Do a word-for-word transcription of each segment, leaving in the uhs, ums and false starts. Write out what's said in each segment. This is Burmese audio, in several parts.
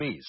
Miss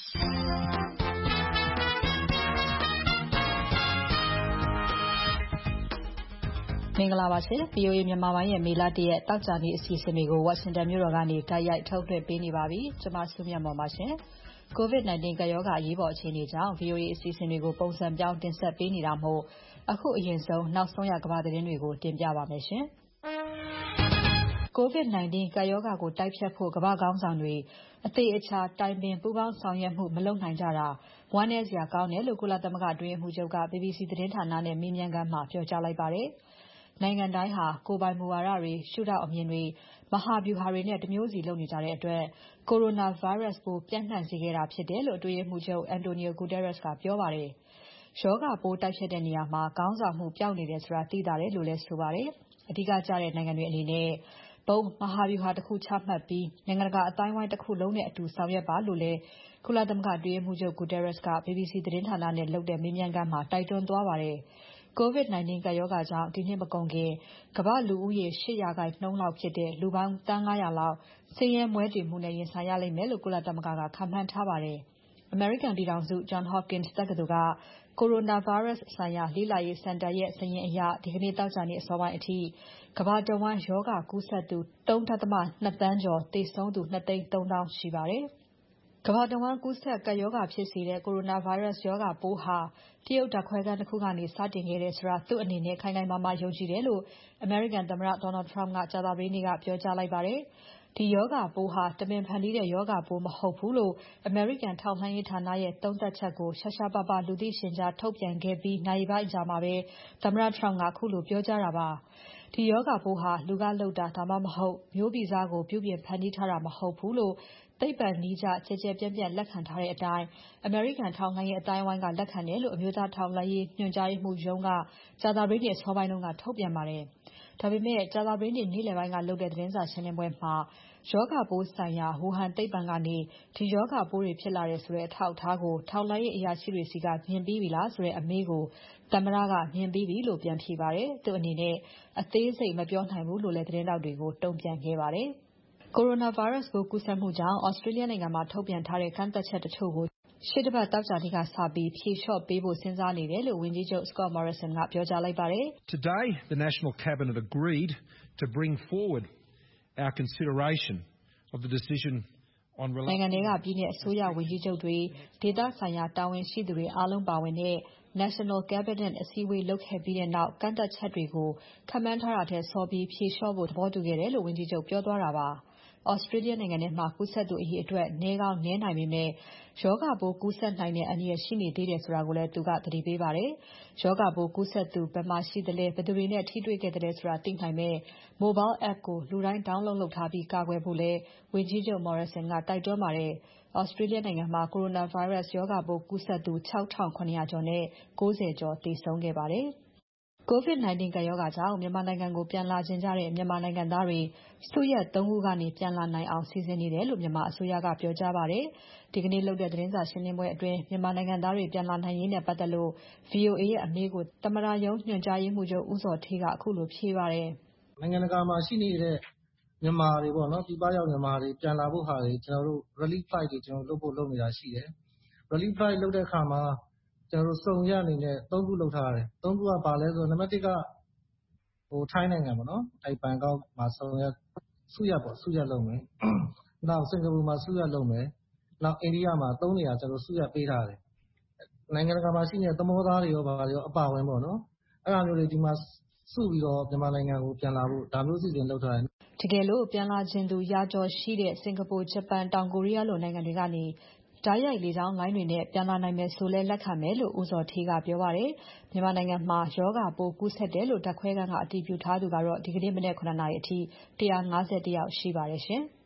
မင်္ဂလာပါရှင် ဗွီအိုအေ မြန်မာပိုင်းရဲ့မေလတရက်တောက်ကြနေ့အစီအစဉ်တွေကိုဝါရှင်တန်မြို့တော်ကနေတိုက်ရိုက်ထုတ်လွှင့်ပေးနေပါပြီ။ကျွန်မစုမြတ်မော်ပါရှင်။ ကိုဗစ် nineteen ကပ်ရောဂါအရေးပေါ်အခြေအနေကြောင့် ဗွီအိုအေအစီအစဉ်တွေကိုပုံစံပြောင်းတင်ဆက်ပေးနေတာမို့အခုအရင်ဆုံးနောက်ဆုံးရကမ္ဘာသတင်းတွေကိုတင်ပြပါမယ်ရှင်။ ကိုဗစ် nineteen ကပ်ရောဂါကိုတိုက်ဖျက်ဖို့ကမ္ဘာ့ခေါင်းဆောင်တွေအသေအချာတိုင်ပင်ပူးပေါင်းဆောင်ရွက်မှုမလုပ်နိုင်ကြတာဝမ်းနည်းစရာကောင်းတယ်လို့ကုလသမဂ္ဂအတွင်းရေးမှူးချုပ်က B B C သတင်းဌာနနဲ့မေးမြန်းခန်းမှာပြောကြားလိုက်ပါတယ်။ နိုင်ငံတိုင်းဟာကိုယ်ပိုင်မူဝါဒတွေရှုထောင့်အမြင်တွေမဟာဗျူဟာတွေနဲ့တမျိုးစီလုပ်နေကြတဲ့အတွက် Coronavirus ပိုးပျံ့နှံ့စေခဲ့တာဖြစ်တယ်လို့အတွင်းရေးမှူးချုပ် Antonio Guterres ကပြောပါတယ်။ရောဂါပိုးတိုက်ဖျက်တဲ့နေရာမှာခေါင်းဆောင်မှုပျောက်နေတယ်ဆိုတာသိသာတယ်လို့လည်းဆိုပါတယ်။အဓိကကျတဲ့နိုင်ငံတွေအနေနဲ့ဘုံမဟာဗျူဟာတခုချမှတ်ပြီးနိုင်ငံတကာအသိုင်းအဝိုင်းတစ်ခုလုံးနဲ့အတူဆောင်ရွက်ပါလို့လည်းကုလသမဂ္ဂအတွင်းရေးမှူးချုပ် Guterres က B B C သတင်းဌာနနဲ့လုပ်တဲ့မေးမြန်းခန်းမှာတိုက်တွန်းသွားပါတယ်။ ကိုဗစ် nineteen ကပ်ရောဂါကြောင့်ဒီနှစ်မကုန်ခင်ကမ္ဘာ့လူဦးရေ ၈ ရာခိုင်နှုန်းလောက်ဖြစ်တဲ့လူပေါင်း သန်း ၅၀၀ လောက်ဆင်းရဲမွဲတေမှုနဲ့ရင်ဆိုင်ရလိမ့်မယ်လို့ကုလသမဂ္ဂကခန့်မှန်းထားပါတယ်။ အမေရိကန်ပြည်ထောင်စု Johns Hopkins တက္ကသိုလ်က Coronavirus ဆိုင်ရာလေ့လာရေးစင်တာရဲ့စာရင်းအရဒီကနေ့သောကြာနေ့အစောပိုင်းအထိကမ္ဘာတဝန်းရောဂါကူးစက်သူ ၃.၂ သန်းကျော်သေဆုံးသူ ၂ သိန်း ၃ သောင်းရှိပါတယ်။ ကမ္ဘာတဝန်းကူးစက်ကပ်ရောဂါဖြစ်စေတဲ့ Coronavirus ရောဂါပိုးဟာတရုတ်ဓာတ်ခွဲခန်းတခုကနေစတင်ခဲ့တယ်ဆိုတာသူ့အနေနဲ့ခိုင်ခိုင်မာမာယုံကြည်တယ်လို့အမေရိကန်သမ္မတ Donald Trump ကကြာသပတေးနေ့ကပြောကြားလိုက်ပါတယ်။ ဒီရောဂါပိုးဟာတမင်ဖန်တီးတဲ့ရောဂါပိုးမဟုတ်ဘူးလို့အမေရိကန်ထောက်လှမ်းရေးဌာနရဲ့သုံးသပ်ချက်ကိုရှားရှားပါးပါးလူသိရှင်ကြားထုတ်ပြန်ခဲ့ပြီးနာရီပိုင်းအကြာမှာပဲသမ္မတ Trump ကခုလိုပြောကြားတာပါ။ ဒီရောဂါပိုးဟာလူကလုပ်တာ ဒါမှမဟုတ်မျိုးဗီဇကိုပြုပြင်ဖန်တီးထားတာမဟုတ်ဘူးလို့သိပ္ပံနည်းကျကျယ်ကျယ်ပြန့်ပြန့်လက်ခံထားတဲ့အတိုင်းအမေရိကန်ထောက်လှမ်းရေးအသိုင်းအဝိုင်းကလက်ခံတယ်လို့အမျိုးသားထောက်လှမ်းရေးညွှန်ကြားရေးမှူးရုံးကကြာသပတေးနေ့အစောပိုင်းကထုတ်ပြန်ပါတယ်။ဒါပေမဲ့ကြာသပတေးနေ့နေ့လယ်ပိုင်းကလုပ်တဲ့သတင်းစာရှင်းပွဲမှာရောဂါပိုးဆိုင်ရာဝူဟန်သိပ္ပံကနေဒီရောဂါပိုးတွေဖြစ်လာတယ်ဆိုတဲ့အထောက်အထားကိုထောက်လှမ်းရေးအရာရှိတွေဆီကမြင်ပြီးပြီလားဆိုတဲ့အမေးကိုသမ္မတကမြင်ပြီးပြီလို့ပြန်ဖြေပါတယ်။သူ့အနေနဲ့အသေးစိတ်မပြောနိုင်ဘူးလို့လည်းသတင်းထောက်တွေကိုတုံ့ပြန်ခဲ့ပါတယ်။ Coronavirus ပိုးကူးစက်မှုကြောင့် Australia နိုင်ငံမှာထုတ်ပြန်ထားတဲ့ကန့်သတ်ချက်တချို့ကိုရှေ့တပတ်သောကြာနေ့ကစပြီးဖြေလျှော့ပေးဖို့စဉ်းစားနေတယ်လို့ဝန်ကြီးချုပ် Scott Morrison ကပြောကြားလိုက်ပါတယ်။ Today the National Cabinet agreed to bring forward our consideration of the decision on နိုင်ငံထဲကပြည်နယ်အစိုးရဝန်ကြီးချုပ်တွေဒေသဆိုင်ရာတာဝန်ရှိသူတွေအားလုံးပါဝင်တဲ့ National Cabinet အစည်းအဝေးလုပ်ခဲ့ပြီးနောက်ကန့်သတ်ချက်တွေကိုခန့်မှန်းထားတာထက်စောပြီးဖြေလျှော့ဖို့သဘောတူခဲ့တယ်လို့ဝန်ကြီးချုပ်ပြောသွားတာပါ။ Australia နိုင်ငံထဲမှာကူးစက်သူအရေအတွက်နည်းကောင်းနည်းနိုင်ပေမဲ့ရောဂါပိုးကူးစက်နိုင်တဲ့အန္တရာယ်ရှိနေသေးတယ်ဆိုတာကိုလည်းသူကသတိပေးပါတယ်။ရောဂါပိုးကူးစက်သူဘယ်မှာရှိသလဲဘယ်သူတွေနဲ့ထိတွေ့ခဲ့သလဲဆိုတာသိနိုင်မယ့် Mobile app ကိုလူတိုင်း download လုပ်ထားပြီးကာကွယ်ဖို့လည်းဝန်ကြီးချုပ် Morrison ကတိုက်တွန်းပါတယ်။ Australia နိုင်ငံမှာ Coronavirus ရောဂါပိုးကူးစက်သူ ၆ထောင့်၇ ရာကျော်နဲ့ ၉၀ ကျော်သေဆုံးခဲ့ပါတယ်။ ကိုဗစ် nineteen ကပ်ရောဂါကြောင့်မြန်မာနိုင်ငံကိုပြန်လာချင်ကြတဲ့မြန်မာနိုင်ငံသားတွေစုရပ် ၃ ခုကနေပြန်လာနိုင်အောင်စီစဉ်နေတယ်လို့မြန်မာအစိုးရကပြောကြားပါတယ်။ ဒီကနေ့လုပ်တဲ့သတင်းစာရှင်းပွဲအတွင်းမြန်မာနိုင်ငံသားတွေပြန်လာနိုင်ရေးနဲ့ပတ်သက်လို့ ဗွီအိုအေရဲ့အမေးကိုသမ္မတရုံးညွှန်ကြားရေးမှူးချုပ်ဦးဇော်ဌေးကခုလိုဖြေပါတယ်။ နိုင်ငံတကာမှာရှိနေတဲ့မြန်မာတွေပေါ့နော်ပြည်ပရောက်မြန်မာတွေပြန်လာဖို့ဟာတွေကျွန်တော်တို့ relief flight တွေကျွန်တော်တို့လုပ်ဖို့လုပ်နေတာရှိတယ်။ relief flight လုပ်တဲ့အခါမှာကျွန်တော်တို့စုံရက်အနေနဲ့၃ခုလုပ်ထားတယ်။၃ခုကပါလဲဆိုတော့နံပါတ်တစ်ကဟိုထိုင်းနိုင်ငံပေါ့နော်အဲဘန်ကောက်မှာစုံရက်စုရက်ပေါ့စုရက်လုပ်မယ်။နောက်စင်ကာပူမှာစုရက်လုပ်မယ်။နောက်အိန္ဒိယမှာ၃နေရာကျွန်တော်စုရက်ပေးထားတယ်။နိုင်ငံတကာမှာရှိနေတဲ့သမောသားတွေရောဗာတွေရောအပါဝင်ပေါ့နော်။အဲ့ဒါမျိုးတွေဒီမှာစုပြီးတော့မြန်မာနိုင်ငံကိုပြန်လာဖို့ဒါမျိုးစီစဉ်လုပ်ထားတယ်။တကယ်လို့ပြန်လာချင်သူရာကျော်ရှိတဲ့စင်ကာပူ၊ဂျပန်၊တောင်ကိုရီးယားလိုနိုင်ငံတွေကနေတိုက်ရိုက်လေကြောင်းလိုင်းတွေနဲ့ပြန်လာနိုင်မယ်ဆိုလည်းလက်ခံမယ်လို့ဦးဇော်ဌေးကပြောပါတယ်။မြန်မာနိုင်ငံမှာရောဂါပိုးကူးစက်တယ်လို့ဓာတ်ခွဲခန်းကအတည်ပြုထားသူကတော့ဒီကနေ့မနက် ၇ နာရီအထိ၁၅၁ ယောက်ရှိပါတယ်ရှင်။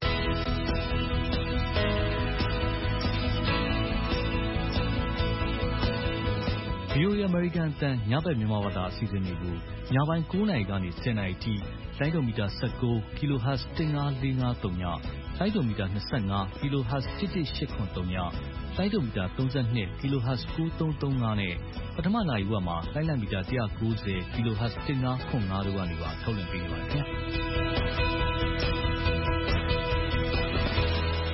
VOA American အသံညဘက်မြန်မာဘာသာအစီအစဉ်တွေကိုညပိုင်း၉နာရီကနေ၁၀နာရီအထိလိုင်းဒိုမီတာ၁၉ kHz ၁၅၄၅၃ညလိုင်းဒိုမီတာ၂၅ kHz ၁၁၈၇၃ညလိုင်းဒိုမီတာ၃၂ kHz ၉၃၃၅နဲ့ပထမနာရီဝက်မှာလိုင်းလံမီတာ၁၉၀ kHz ၁၅ခွန်၅တို့ကနေပါထုတ်လွှင့်ပေးနေပါတယ်ခင်ဗျာ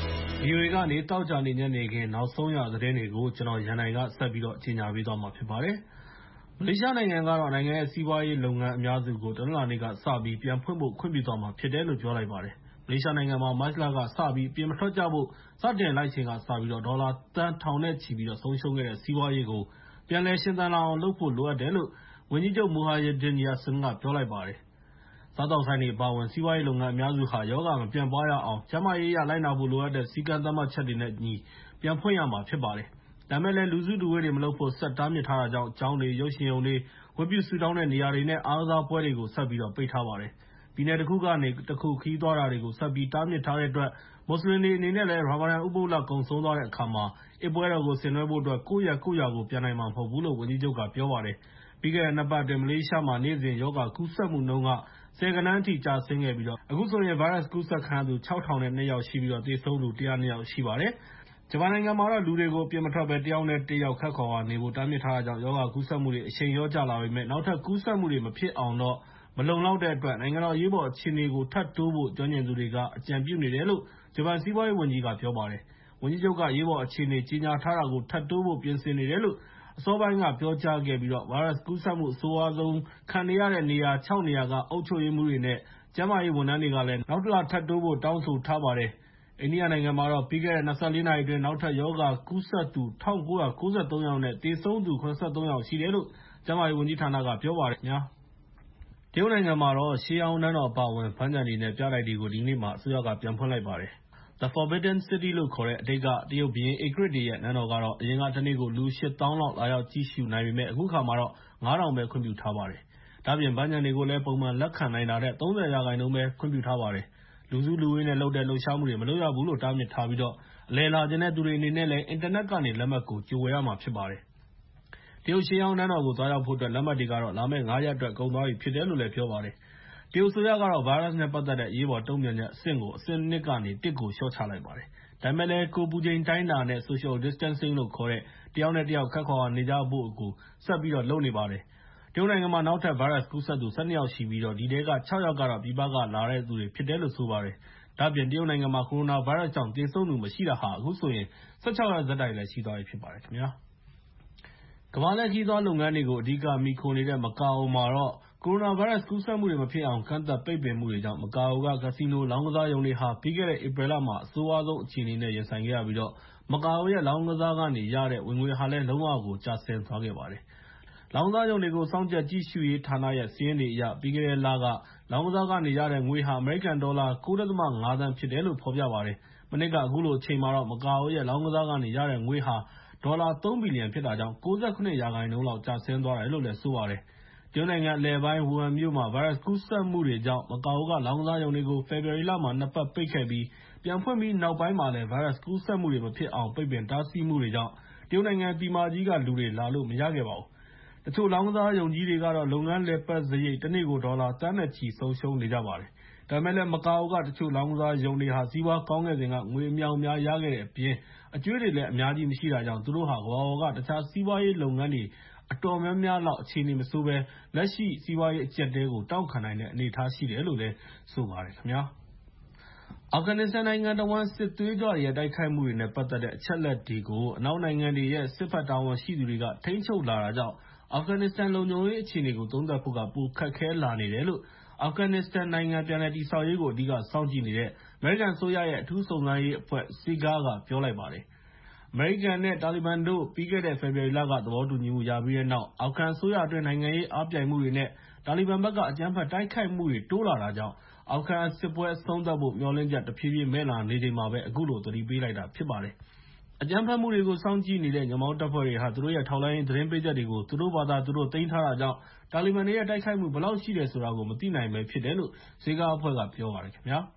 ဗီအိုအေကနေသောကြာနေ့ညနေခင်းနောက်ဆုံးရသတင်းတွေကိုကျွန်တော်ရန်နိုင်ကဆက်ပြီးတော့ကြီးညာပေးသွားမှာဖြစ်ပါတယ်။မလေးရှားနိုင်ငံကတော့နိုင်ငံရဲ့စီးပွားရေးလုပ်ငန်းအများစုကိုတနင်္လာနေ့ကစပြီးပြန်ဖွင့်ဖို့ခွင့်ပြုသွားမှာဖြစ်တယ်လို့ပြောလိုက်ပါတယ်။မလေးရှားနိုင်ငံမှာမတ်လကစပြီးပြင်မထွက်ကြဖို့စတင်လိုက်ချိန်ကစပြီးတော့ဒေါ်လာသန်းထောင်နဲ့ချီပြီးတော့ဆုံးရှုံးခဲ့တဲ့စီးပွားရေးကိုပြန်လည်ရှင်သန်လာအောင်လုပ်ဖို့လိုအပ်တယ်လို့ဝန်ကြီးချုပ်မူဟာယဒင်ယာဆင်ကပြောလိုက်ပါတယ်။စားသောက်ဆိုင်တွေအပါအဝင်စီးပွားရေးလုပ်ငန်းအများစုဟာရောဂါမပြန့်ပွားရအောင်ကျန်းမာရေးအရလိုက်နာဖို့လိုအပ်တဲ့စည်းကမ်းသတ်မှတ်ချက်တွေနဲ့အညီပြန်ဖွင့်ရမှာဖြစ်ပါတယ်။ဒါပေမဲ့လည်းလူစုလူဝေးတွေမလုပ်ဖို့ဆက်တားမြစ်ထားတာကြောင့်ကျောင်းတွေ၊ရုပ်ရှင်ရုံတွေ၊ဝတ်ပြုဆုတောင်းတဲ့နေရာတွေနဲ့အားကစားပွဲတွေကိုဆက်ပြီးတော့ပိတ်ထားပါတယ်။ပြည်နယ်တစ်ခုကနေတစ်ခုခရီးသွားတာတွေကိုဆက်ပြီးတားမြစ်ထားတဲ့အတွက်မွတ်စလင်တွေအနေနဲ့လည်းရာမာဒန်ဥပုသ်လကုန်ဆုံးသွားတဲ့အခါမှာအစ်ပွဲတော်ကိုဆင်နွှဲဖို့အတွက်ကိုယ့်ရပ်ကိုယ့်ရွာကိုပြန်နိုင်မှာမဟုတ်ဘူးလို့ဝန်ကြီးချုပ်ကပြောပါတယ်။ပြီးခဲ့တဲ့နှစ်ပတ်အတွင်းမလေးရှားမှာနေ့စဉ်ရောဂါကူးစက်မှုနှုန်းကဆယ်ဂဏန်းအထိကျဆင်းခဲ့ပြီးတော့အခုဆိုရင်ဗိုင်းရပ်စ်ကူးစက်ခံရသူခြောက်ထောင်နဲ့နှစ်ယောက်ရှိပြီးတော့သေဆုံးသူတစ်ရာနှစ်ယောက်ရှိပါတယ်။ဂျပန်နိုင်ငံမှာတော့လူတွေကိုအပြင်မထွက်ဘဲတစ်ယောက်နဲ့တစ်ယောက်ခပ်ခွာခွာနေဖို့တားမြစ်ထားတာကြောင့်ရောဂါကူးစက်မှုတွေအရှိန်လျော့ကျလာပေမဲ့နောက်ထပ်ကူးစက်မှုတွေမဖြစ်အောင်တော့မလုံလောက်တဲ့အတွက်နိုင်ငံတော်အရေးပေါ်အခြေအနေကိုထပ်တိုးဖို့ကျွမ်းကျင်သူတွေကအကြံပြုနေတယ်လို့ဂျပန်စီးပွားရေးဝန်ကြီးကပြောပါတယ်။ဝန်ကြီးချုပ်ကအရေးပေါ်အခြေအနေကြီးညာထားတာကိုထပ်တိုးဖို့ပြင်ဆင်နေတယ်လို့အစောပိုင်းကပြောကြားခဲ့ပြီးတော့ဗိုင်းရပ်စ်ကူးစက်မှုအဆိုးရွားဆုံးခံနေရတဲ့နေရာခြောက်နေရာကအုပ်ချုပ်ရေးမှူးတွေနဲ့ကျန်းမာရေးဝန်ထမ်းတွေကလည်းနောက်တစ်လထပ်တိုးဖို့တောင်းဆိုထားပါတယ်။အိန္ဒိယနိုင်ငံမှာတော့ပြီးခဲ့တဲ့၂၄နာရီအတွင်းနောက်ထပ်ရောဂါကူးစက်သူ၁၉၉၃ယောက်နဲ့သေဆုံးသူ၇၃ယောက်ရှိတယ်လို့ကျန်းမာရေးဝန်ကြီးဌာနကပြောပါတယ်ခင်ဗျာ။တရုတ်နိုင်ငံမှာတော့ရှေးဟောင်းနန်းတော်အပါအဝင်ဗန်းခြံတွေနဲ့ပြတိုက်တွေကိုဒီနေ့မှာအစိုးရကပြန်ဖွင့်လိုက်ပါတယ်။ The Forbidden City လို့ခေါ်တဲ့အတိတ်ကတရုတ်ဘုရင်ဧကရာဇ်တွေရဲ့နန်းတော်ကတော့အရင်ကတစ်နေ့ကိုလူရှစ်သောင်းလောက်လာရောက်ကြည့်ရှုနိုင်ပေမဲ့အခုအခါမှာတော့ငါးထောင်ပဲခွင့်ပြုထားပါတယ်။ဒါ့အပြင်ဗန်းခြံတွေကိုလည်းပုံမှန်လက်ခံနိုင်တာတဲ့သုံးဆယ်ရာခိုင်နှုန်းပဲခွင့်ပြုထားပါတယ်။လူစုလူဝေးနဲ့လုပ်တဲ့လှုပ်ရှားမှုတွေမလုပ်ရဘူးလို့တားမြစ်ထားပြီးတော့အလည်လာချင်တဲ့သူတွေအနေနဲ့လည်းအင်တာနက်ကနေလက်မှတ်ကိုကြိုဝယ်ရမှာဖြစ်ပါတယ်။တရုတ်ရှေးဟောင်းနန်းတော်ကိုသွားရောက်ဖို့အတွက်လက်မှတ်တွေကတော့လာမယ့်ငါးရက်အတွက်ကုန်သွားပြီဖြစ်တယ်လို့လည်းပြောပါတယ်။တရုတ်အစိုးရကတော့ဗိုင်းရပ်စ်နဲ့ပတ်သက်တဲ့အရေးပေါ်တုံ့ပြန်ချက်အဆင့်ကိုအဆင့်၂ကနေတစ်ကိုလျှော့ချလိုက်ပါတယ်။ဒါပေမဲ့လည်းကိုယ်ပူချိန်တိုင်းတာနဲ့ Social Distancing လို့ခေါ်တဲ့တစ်ယောက်နဲ့တစ်ယောက်ခပ်ခွာခွာနေကြဖို့ကိုဆက်ပြီးတော့လုပ်နေပါတယ်။တရုတ်နိုင်ငံမှာနောက်ထပ်ဗိုင်းရပ်စ်ကူးစက်သူ၁၂ယောက်ရှိပြီးတော့ဒီထဲကခြောက်ယောက်ကတော့ပြည်ပကလာတဲ့သူတွေဖြစ်တယ်လို့ဆိုပါတယ်။ဒါ့အပြင်တရုတ်နိုင်ငံမှာကိုရိုနာဗိုင်းရပ်စ်ကြောင့်သေဆုံးသူမရှိတာဟာအခုဆိုရင်၁၆ရက်ဆက်တိုက်လည်းရှိသွားပြီဖြစ်ပါတယ်ခင်ဗျာ။ကမ္ဘာလှည့်ခရီးသွားလုပ်ငန်းတွေကိုအဓိကမှီခိုနေတဲ့မကာအိုမှာတော့ကိုရိုနာဗိုင်းရပ်စ်ကူးစက်မှုတွေမဖြစ်အောင်ကန့်သတ်ပိတ်ပင်မှုတွေကြောင့်မကာအိုကကစီနိုလောင်းကစားရုံတွေဟာပြီးခဲ့တဲ့ဧပြီလမှာအဆိုးရွားဆုံးအခြေအနေနဲ့ရင်ဆိုင်ခဲ့ရပြီးတော့မကာအိုရဲ့လောင်းကစားကနေရတဲ့ဝင်ငွေဟာလည်းလုံးဝကိုကျဆင်းသွားခဲ့ပါတယ်။လောင်းကစားရုံတွေကိုစောင့်ကြပ်ကြည့်ရှုရေးဌာနရဲ့စာရင်းတွေအရပြီးခဲ့တဲ့လကလောင်းကစားကနေရတဲ့ငွေဟာအမေရိကန်ဒေါ်လာ၉.၅သန်းဖြစ်တယ်လို့ဖော်ပြပါတယ်။မနှစ်ကအခုလိုအချိန်မှာတော့မကာအိုရဲ့လောင်းကစားကနေရတဲ့ငွေဟာဒေါ်လာသုံးဘီလီယံဖြစ်တာကြောင့်၉၇ရာခိုင်နှုန်းလောက်ကျဆင်းသွားတယ်လို့လည်းဆိုပါတယ်။တရုတ်နိုင်ငံအလယ်ပိုင်းဝူဟန်မြို့မှာဗိုင်းရပ်စ်ကူးစက်မှုတွေကြောင့်မကာအိုကလောင်းကစားရုံတွေကိုဖေဖော်ဝါရီလမှာနှစ်ပတ်ပိတ်ခဲ့ပြီးပြန်ဖွင့်ပြီးနောက်ပိုင်းမှာလည်းဗိုင်းရပ်စ်ကူးစက်မှုတွေမဖြစ်အောင်ပိတ်ပင်တားဆီးမှုတွေကြောင့်တရုတ်နိုင်ငံပြည်မကြီးကလူတွေလာလို့မရခဲ့ပါဘူး။တချို့လောင်းကစားရုံကြီးတွေကတော့လုပ်ငန်းလည်ပတ်စရိတ်တစ်နေ့ကိုဒေါ်လာသန်းနဲ့ချီဆုံးရှုံးနေကြပါတယ်။ဒါပေမဲ့လည်းမကာအိုကတချို့လောင်းကစားရုံတွေဟာစီးပွားကောင်းခဲ့စဉ်ကငွေအမြောက်အများရခဲ့တဲ့အပြင်အကြွေးတွေလည်းအများကြီးမရှိတာကြောင့်သူတို့ဟာကမ္ဘာပေါ်ကတခြားစီးပွားရေးလုပ်ငန်းတွေအတော်များများလောက်အခြေအနေမဆိုးဘဲလက်ရှိစီးပွားရေးအကျပ်အတည်းကိုတောင့်ခံနိုင်တဲ့အနေအထားရှိတယ်လို့လည်းဆိုပါတယ်ခင်ဗျာ။အာဖဂန်နစ္စတန်နိုင်ငံတဝန်းစစ်သွေးကြွတွေရဲ့တိုက်ခိုက်မှုတွေနဲ့ပတ်သက်တဲ့အချက်အလက်တွေကိုအနောက်နိုင်ငံတွေရဲ့စစ်ဘက်တာဝန်ရှိသူတွေကထိန်းချုပ်လာတာကြောင့်အာဖဂန်နစ္စတန်လုံခြုံရေးအခြေအနေကိုသုံးသပ်ဖို့ကပိုခက်ခဲလာနေတယ်လို့အာဖဂန်နစ္စတန်နိုင်ငံပြန်လည်တည်ဆောက်ရေးကိုအဓိကစောင့်ကြည့်နေတဲ့အမေရိကန်အစိုးရရဲ့အထူးစုံစမ်းရေးအဖွဲ့ စီဂါ ကပြောလိုက်ပါတယ်။အမေရိကန်နဲ့တာလီဘန်တို့ပြီးခဲ့တဲ့ဖေဖော်ဝါရီလကသဘောတူညီမှုရပြီးတဲ့နောက်အာဖဂန်အစိုးရအတွင်းနိုင်ငံရေးအားပြိုင်မှုတွေနဲ့တာလီဘန်ဘက်ကအကြမ်းဖက်တိုက်ခိုက်မှုတွေတိုးလာတာကြောင့်အာဖဂန်စစ်ပွဲအဆုံးသတ်ဖို့မျှော်လင့်ချက်တဖြည်းဖြည်းမဲ့လာနေချိန်မှာပဲအခုလိုသတိပေးလိုက်တာဖြစ်ပါတယ်။အကြမ်းဖက်မှုတွေကိုစောင့်ကြည့်နေတဲ့ညွန့်ပေါင်းတပ်ဖွဲ့တွေဟာသူတို့ရဲ့ထောက်လှမ်းရေးသတင်းပေးချက်တွေကိုသူတို့ဘာသာသူတို့သိမ်းထားတာကြောင့်တာလီဘန်တွေရဲ့တိုက်ခိုက်မှုဘယ်လောက်ရှိတယ်ဆိုတာကိုမသိနိုင်ပဲဖြစ်တယ်လို့စီဂါအဖွဲ့ကပြောပါတယ်ခင်ဗျာ။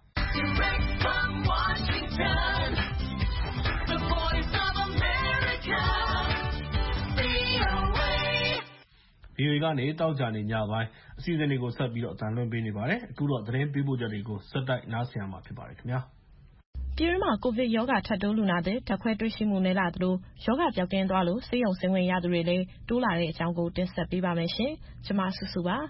ဗီအိုအေ ကနေသောကြာနေ့ညပိုင်းအစီအစဉ်တွေကိုဆက်ပြီးတော့အသံလွှင့်ပေးနေပါတယ်။အခုတော့သတင်းပေးပို့ချက်တွေကိုဆက်တိုက်နားဆင်ရမှာဖြစ်ပါတယ်ခင်ဗျာ။ပြည်တွင်းမှာကိုဗစ်ရောဂါထပ်တိုးလူနာသစ်ဓာတ်ခွဲတွေ့ရှိမှုနည်းလာသလိုရောဂါပျောက်ကင်းသွားလို့ဆေးရုံဆင်းခွင့်ရသူတွေလည်းတိုးလာတဲ့အကြောင်းကိုတင်ဆက်ပေးပါမယ်ရှင်။ကျွန်မစုစုပါ။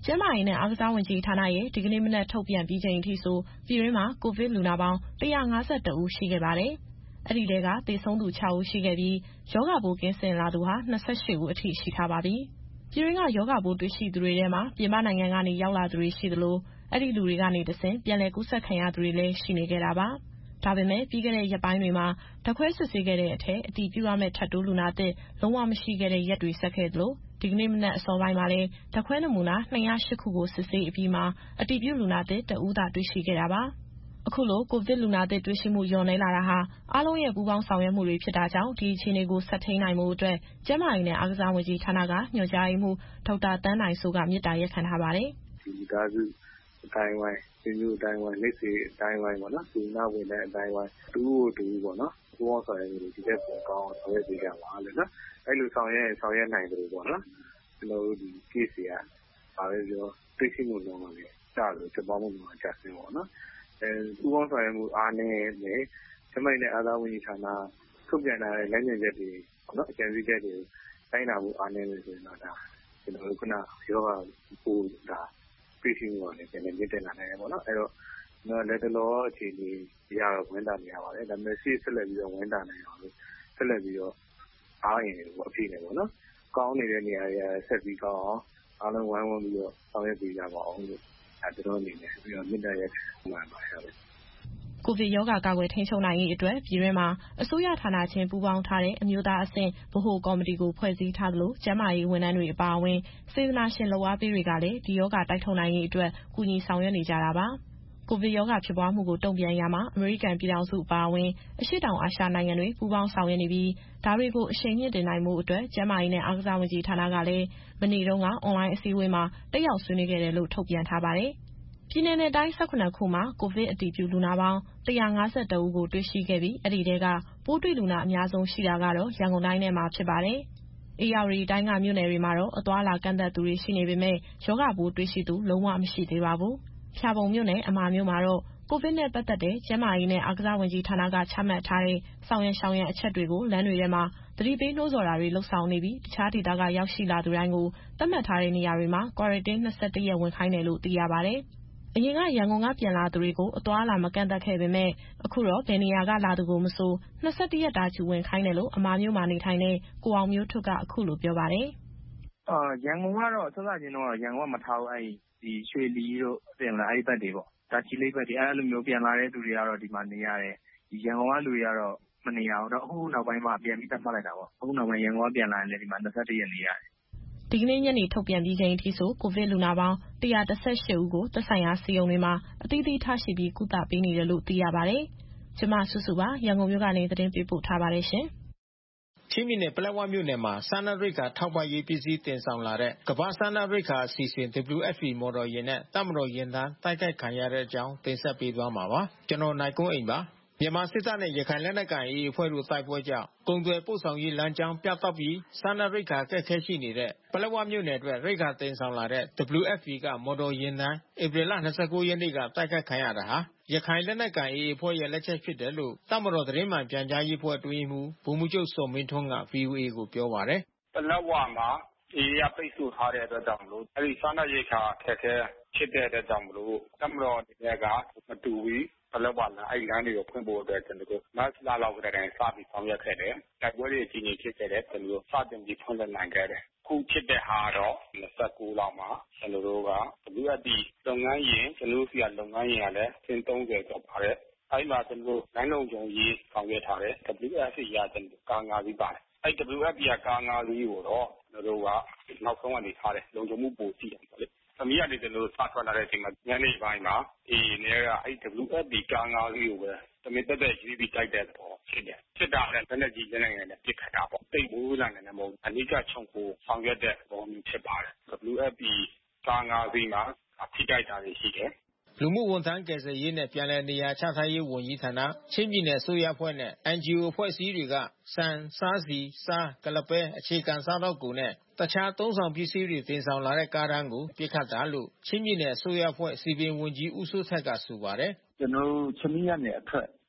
ကျန်းမာရေးနဲ့အားကစားဝန်ကြီးဌာနရဲ့ဒီကနေ့မနက်ထုတ်ပြန်ပြီးချိန်အထိဆိုပြည်တွင်းမှာကိုဗစ်လူနာပေါင်း၁၅၁ ဦးရှိခဲ့ပါတယ်။အဲဒီထဲကသေဆုံးသူ ၆ ဦးရှိခဲ့ပြီးရောဂါပိုးကင်းစင်လာသူဟာ၂၈ ဦးအထိရှိထားပါပြီ။ပြည်တွင်းကရောဂါပိုးတွေ့ရှိသူတွေထဲမှာပြည်ပနိုင်ငံကနေရောက်လာသူတွေရှိသလိုအဲဒီလူတွေကနေတဆင့်ပြန်လည်ကူးစက်ခံရသူတွေလည်းရှိနေခဲ့တာပါ။ဒါပေမဲ့ပြီးခဲ့တဲ့ရက်ပိုင်းတွေမှာဓာတ်ခွဲစစ်ဆေးခဲ့တဲ့အထက်အတည်ပြုရမယ့်ထပ်တိုးလူနာသစ်လုံးဝမရှိခဲ့တဲ့ရက်တွေဆက်ခဲ့သလိုဒီကနေ့မနက်အစောပိုင်းမှာလည်းဓာတ်ခွဲနမူနာ၂၀၈ ခုကိုစစ်ဆေးအပြီးမှာအတည်ပြုလူနာသစ်တဦးသာတွေ့ရှိခဲ့တာပါ။အခုလိုကိုဗစ်လူနာသစ်တွေ့ရှိမှုလျော့နည်းလာတာဟာအားလုံးရဲ့ပူးပေါင်းဆောင်ရွက်မှုတွေဖြစ်တာကြောင့်ဒီအခြေအနေကိုဆက်ထိန်းနိုင်မှုအတွက်ကျန်းမာရေးနဲ့အားကစားဝန်ကြီးဌာနကညွှန်ကြားရေးမှူးဒေါက်တာသန်းနိုင်စိုးကမေတ္တာရပ်ခံထားပါတယ်။ဒီမိသားစုအတိုင်းဝိုင်းဒီမျိုးအတိုင်းဝိုင်းလက်စီအတိုင်းဝိုင်းပေါ့နော်ဒီနာဝင်တဲ့အတိုင်းဝိုင်းတူတူပေါ့နော်ပူးပေါင်းဆောင်ရွက်မှုတွေဒီတက်ပုံကောင်းဆောင်ရွက်ပေးကြပါလို့နော်အဲ့လိုဆောင်ရွက်ဆောင်ရွက်နိုင်တယ်ပေါ့နော်ကျွန်တော်တို့ဒီ case တွေကပါပဲပြောသိရှိမှုလုံးဝလည်းကြားလို့ချက်ပေါင်းမှုမှာကြားစင်းပေါ့နော်အဲပူးပေါင်းဆောင်ရွက်မှုအားနည်းနေကျမနဲ့အားသာဝန်ကြီးဌာနထုတ်ပြန်လာတဲ့လမ်းညွှန်ချက်တွေပေါ့နော်အကြံပြုချက်တွေတိုင်းတာမှုအားနည်းနေဆိုရင်တော့ဒါကျွန်တော်တို့ခုနယောဂပို့တာသိရှိမှုကလည်းပြန်လည်မြင့်တက်လာနိုင်တယ်ပေါ့နော်အဲ့တော့နော်လက်တလောအခြေအနေရတော့ဝန်တာနေရပါတယ်ဒါပေမဲ့ရှေ့ဆက်လက်ပြီးတော့ဝန်တာနိုင်အောင်လို့ဆက်လက်ပြီးတော့အားရင်ပေါ့အဖြစ်နေပေါ့နော်ကောင်းနေတဲ့နေရာတွေဆက်ပြီးကောင်းအောင်အားလုံးဝိုင်းဝန်းပြီးတော့ဆောင်ရွက်ပေးကြပါအောင်လို့အဲကျွန်တော်အနေနဲ့ပြီးတော့မြင့်တက်ရမှန်ပါရပါတယ်ကိုဗစ်ရောဂါကာကွယ်ထိန်းချုပ်နိုင်ရေးအတွက်ပြည်တွင်းမှာအစိုးရဌာနချင်းပူးပေါင်းထားတဲ့အမျိုးသားအဆင့်ဗဟိုကော်မတီကိုဖွဲ့စည်းထားသလိုကျန်းမာရေးဝန်ထမ်းတွေအပါအဝင်စေတနာရှင်လုပ်အားပေးတွေကလည်းဒီရောဂါတိုက်ထုတ်နိုင်ရေးအတွက်ကူညီဆောင်ရွက်နေကြတာပါ။ကိုဗစ်ရောဂါဖြစ်ပွားမှုကိုတုံ့ပြန်ရမှာအမေရိကန်ပြည်ထောင်စုအပါအဝင်အရှေ့တောင်အာရှနိုင်ငံတွေပူးပေါင်းဆောင်ရွက်နေပြီးဒါတွေကိုအရှိန်မြင့်တင်နိုင်မှုအတွက်ကျန်းမာရေးနဲ့အားကစားဝန်ကြီးဌာနကလည်းမနေ့တုန်းကအွန်လိုင်းအစည်းအဝေးမှာတက်ရောက်ဆွေးနွေးခဲ့တယ်လို့ထုတ်ပြန်ထားပါတယ်။ပြည်내နဲ့တိုင်း၁၇ခုမှာကိုဗစ်အတည်ပြုလူနာပေါင်း၁၅၁ ဦးကိုတွေ့ရှိခဲ့ပြီးအဲဒီထဲကပိုးတွေ့လူနာအများဆုံးရှိတာကတော့ရန်ကုန်တိုင်းထဲမှာဖြစ်ပါတယ်။ဧရာဝတီတိုင်းကမြို့နယ်တွေမှာတော့အသွားအလာကန့်သတ်သူတွေရှိနေပေမဲ့ရောဂါပိုးတွေ့ရှိသူလုံးဝမရှိသေးပါဘူး။ဖျာပုံမြို့နယ်အမာမြို့မှာတော့ကိုဗစ်နဲ့ပတ်သက်တဲ့ကျန်းမာရေးနဲ့အားကစားဝန်ကြီးဌာနကချမှတ်ထားတဲ့ဆောင်ရန်ရှောင်ရန်အချက်တွေကိုလမ်းတွေထဲမှာသတိပေးနှိုးဆော်တာတွေလုပ်ဆောင်နေပြီးတခြားဒေသကရောက်ရှိလာသူတိုင်းကိုသတ်မှတ်ထားတဲ့နေရာတွေမှာ Quarantine ၂၁ ရက်ဝင်ခိုင်းတယ်လို့သိရပါတယ်။အရင်ကရန်ကုန်ကပြန်လာသူတွေကိုအသွားအလာမကန့်သတ်ခဲ့ပေမဲ့အခုတော့ဘယ်နေရာကလာသူကိုမဆို၂၁ ရက်တာယူဝင်ခိုင်းတယ်လို့အမာမြို့မှာနေထိုင်တဲ့ကိုအောင်မျိုးထွဋ်ကအခုလိုပြောပါတယ်။အာရန်ကုန်ကတော့စစချင်းတော့ရန်ကုန်ကမထားဘူးအဲ့ဒီရွှေလီတို့ပြင်လာအဲ့ဘက်တွေပေါ့ဒါချီလေးဘက်တွေအဲ့လိုမျိုးပြန်လာတဲ့သူတွေကတော့ဒီမှာနေရတယ်ဒီရန်ကုန်ကလူတွေကတော့မနေရဘူးတော့အခုနောက်ပိုင်းမှာပြန်ပြီးတတ်မှတ်လိုက်တာပေါ့အခုနောက်ပိုင်းရန်ကုန်ကပြန်လာရင်လည်းဒီမှာ၂၁ ရက်နေရတယ်ဒီကနေ့ညနေထုတ်ပြန်ပြီးချိန်အထိဆိုကိုဗစ်လူနာပေါင်း၁၁၈ ဦးကိုသက်ဆိုင်ရာဆေးရုံတွေမှာအသီးသီးထားရှိပြီးကုသပေးနေတယ်လို့သိရပါတယ်။ကျမစုစုပါရန်ကုန်မြို့ကနေသတင်းပေးပို့ထားပါတယ်ရှင်။ချင်းပြည်နယ်ပလက်ဝမြို့နယ်မှာစားနပ်ရိက္ခာထောက်ပံ့ရေးပစ္စည်းတင်ဆောင်လာတဲ့ကမ္ဘာ့စားနပ်ရိက္ခာအစီအစဉ် W F P မော်တော်ယာဉ်နဲ့တပ်မတော်ယာဉ်တန်းတိုက်ခိုက်ခံရတဲ့အကြောင်းတင်ဆက်ပေးသွားမှာပါ။ကျွန်တော်နိုင်ကွန်းအိမ်ပါ။မြန်မာစစ်တပ်နဲ့ရခိုင်လက်နက်ကိုင် A အဖွဲ့တို့တိုက်ပွဲကြောင့်ကုန်သွယ်ပို့ဆောင်ရေးလမ်းကြောင်းပြတ်တောက်ပြီးစားနပ်ရိက္ခာအခက်အခဲရှိနေတဲ့ပလက်ဝမြို့နယ်အတွက်ရိက္ခာတင်ဆောင်လာတဲ့ W F P ကမော်တော်ယာဉ်တန်းဧပြီလ၂၉ ရက်နေ့ကတိုက်ခိုက်ခံရတာဟာရခိုင်လက်နက်ကိုင် A အဖွဲ့ရဲ့လက်ချက်ဖြစ်တယ်လို့တပ်မတော်သတင်းမှန်ပြန်ကြားရေးအဖွဲ့အတွင်းမှူးဗိုလ်မှူးချုပ်ဇော်မင်းထွန်းက ဗွီအိုအေ ကိုပြောပါတယ်။ပလက်ဝမှာ A ကပိတ်ဆို့ထားတဲ့အတွက်ကြောင့်မလို့အဲဒီစားနပ်ရိက္ခာအခက်အခဲဖြစ်တဲ့အတွက်ကြောင့်မလို့တပ်မတော်အနေနဲ့ကမတူဘူးပလက်ဝလမ်းအဲဒီလမ်းတွေကိုဖွင့်ဖို့အတွက်ကျွန်တော်တို့မတ်လလောက်ကတည်းကစပြီးဆောင်ရွက်ခဲ့တယ်။တိုက်ပွဲတွေကြီးကြီးဖြစ်ခဲ့တယ်ကျွန်တော်တို့စတင်ပြီးဖွင့်လှစ်နိုင်ခဲ့တယ်။ခုဖြစ်တဲ့ဟာတော့၂၉လောက်မှာကျွန်တော်တို့က W F P လုပ်ငန်းရင်ကျွန်တော်တို့စီကလုပ်ငန်းရင်ကလည်းသင်၃၀ကျော်ပါတယ်။အဲဒီမှာကျွန်တော်တို့လိုင်းလုံးကြုံရေးဆောင်ရွက်ထားတယ်။ W F P ကကျွန်တော်ကား၅စီးပါတယ်။အဲဒီ W F P ကကား၅စီးကိုတော့ကျွန်တော်တို့ကနောက်ဆုံးကနေထားတယ်လုံခြုံမှုပိုရှိတယ်ပေါ့လေ။သမီးကနေကျွန်တော်တို့စထွက်လာတဲ့အချိန်မှာညနေပိုင်းမှာ A နဲ့ကအဲဒီ W F P ကား၅စီးကိုပဲတမင်တက်တဲ့ယူပြီးတိုက်တဲ့တော့ဖြစ်တယ်။ဖြစ်တာလည်းလက်နက်ကြီးလက်နက်ငယ်နဲ့ပစ်ခတ်တာပေါ့။တိတ်မိုးလာနေတယ်မဟုတ်အနိကခြုံကိုဆောင်ရွက်တဲ့ပုံမျိုးဖြစ်ပါတယ်။ W F P ကား၅စီးမှာထိတိုက်တာတွေရှိတယ်။လူမှုဝန်ထမ်းကယ်ဆယ်ရေးနဲ့ပြန်လည်နေရာချထားရေးဝန်ကြီးဌာနချင်းပြည်နယ်အစိုးရအဖွဲ့နဲ့ N G O အဖွဲ့အစည်းတွေကဆန်၊ဆားဆီ၊ဆား၊ကုလားပဲအခြေခံစားသောက်ကုန်နဲ့တခြားသုံးဆောင်ပစ္စည်းတွေတင်ဆောင်လာတဲ့ကားတန်းကိုပစ်ခတ်တာလို့ချင်းပြည်နယ်အစိုးရအဖွဲ့စည်ပင်ဝန်ကြီးဦးစိုးထက်ကဆိုပါတယ်။ကျွန်တော်တို့ချင်းပြည်နယ်အထက်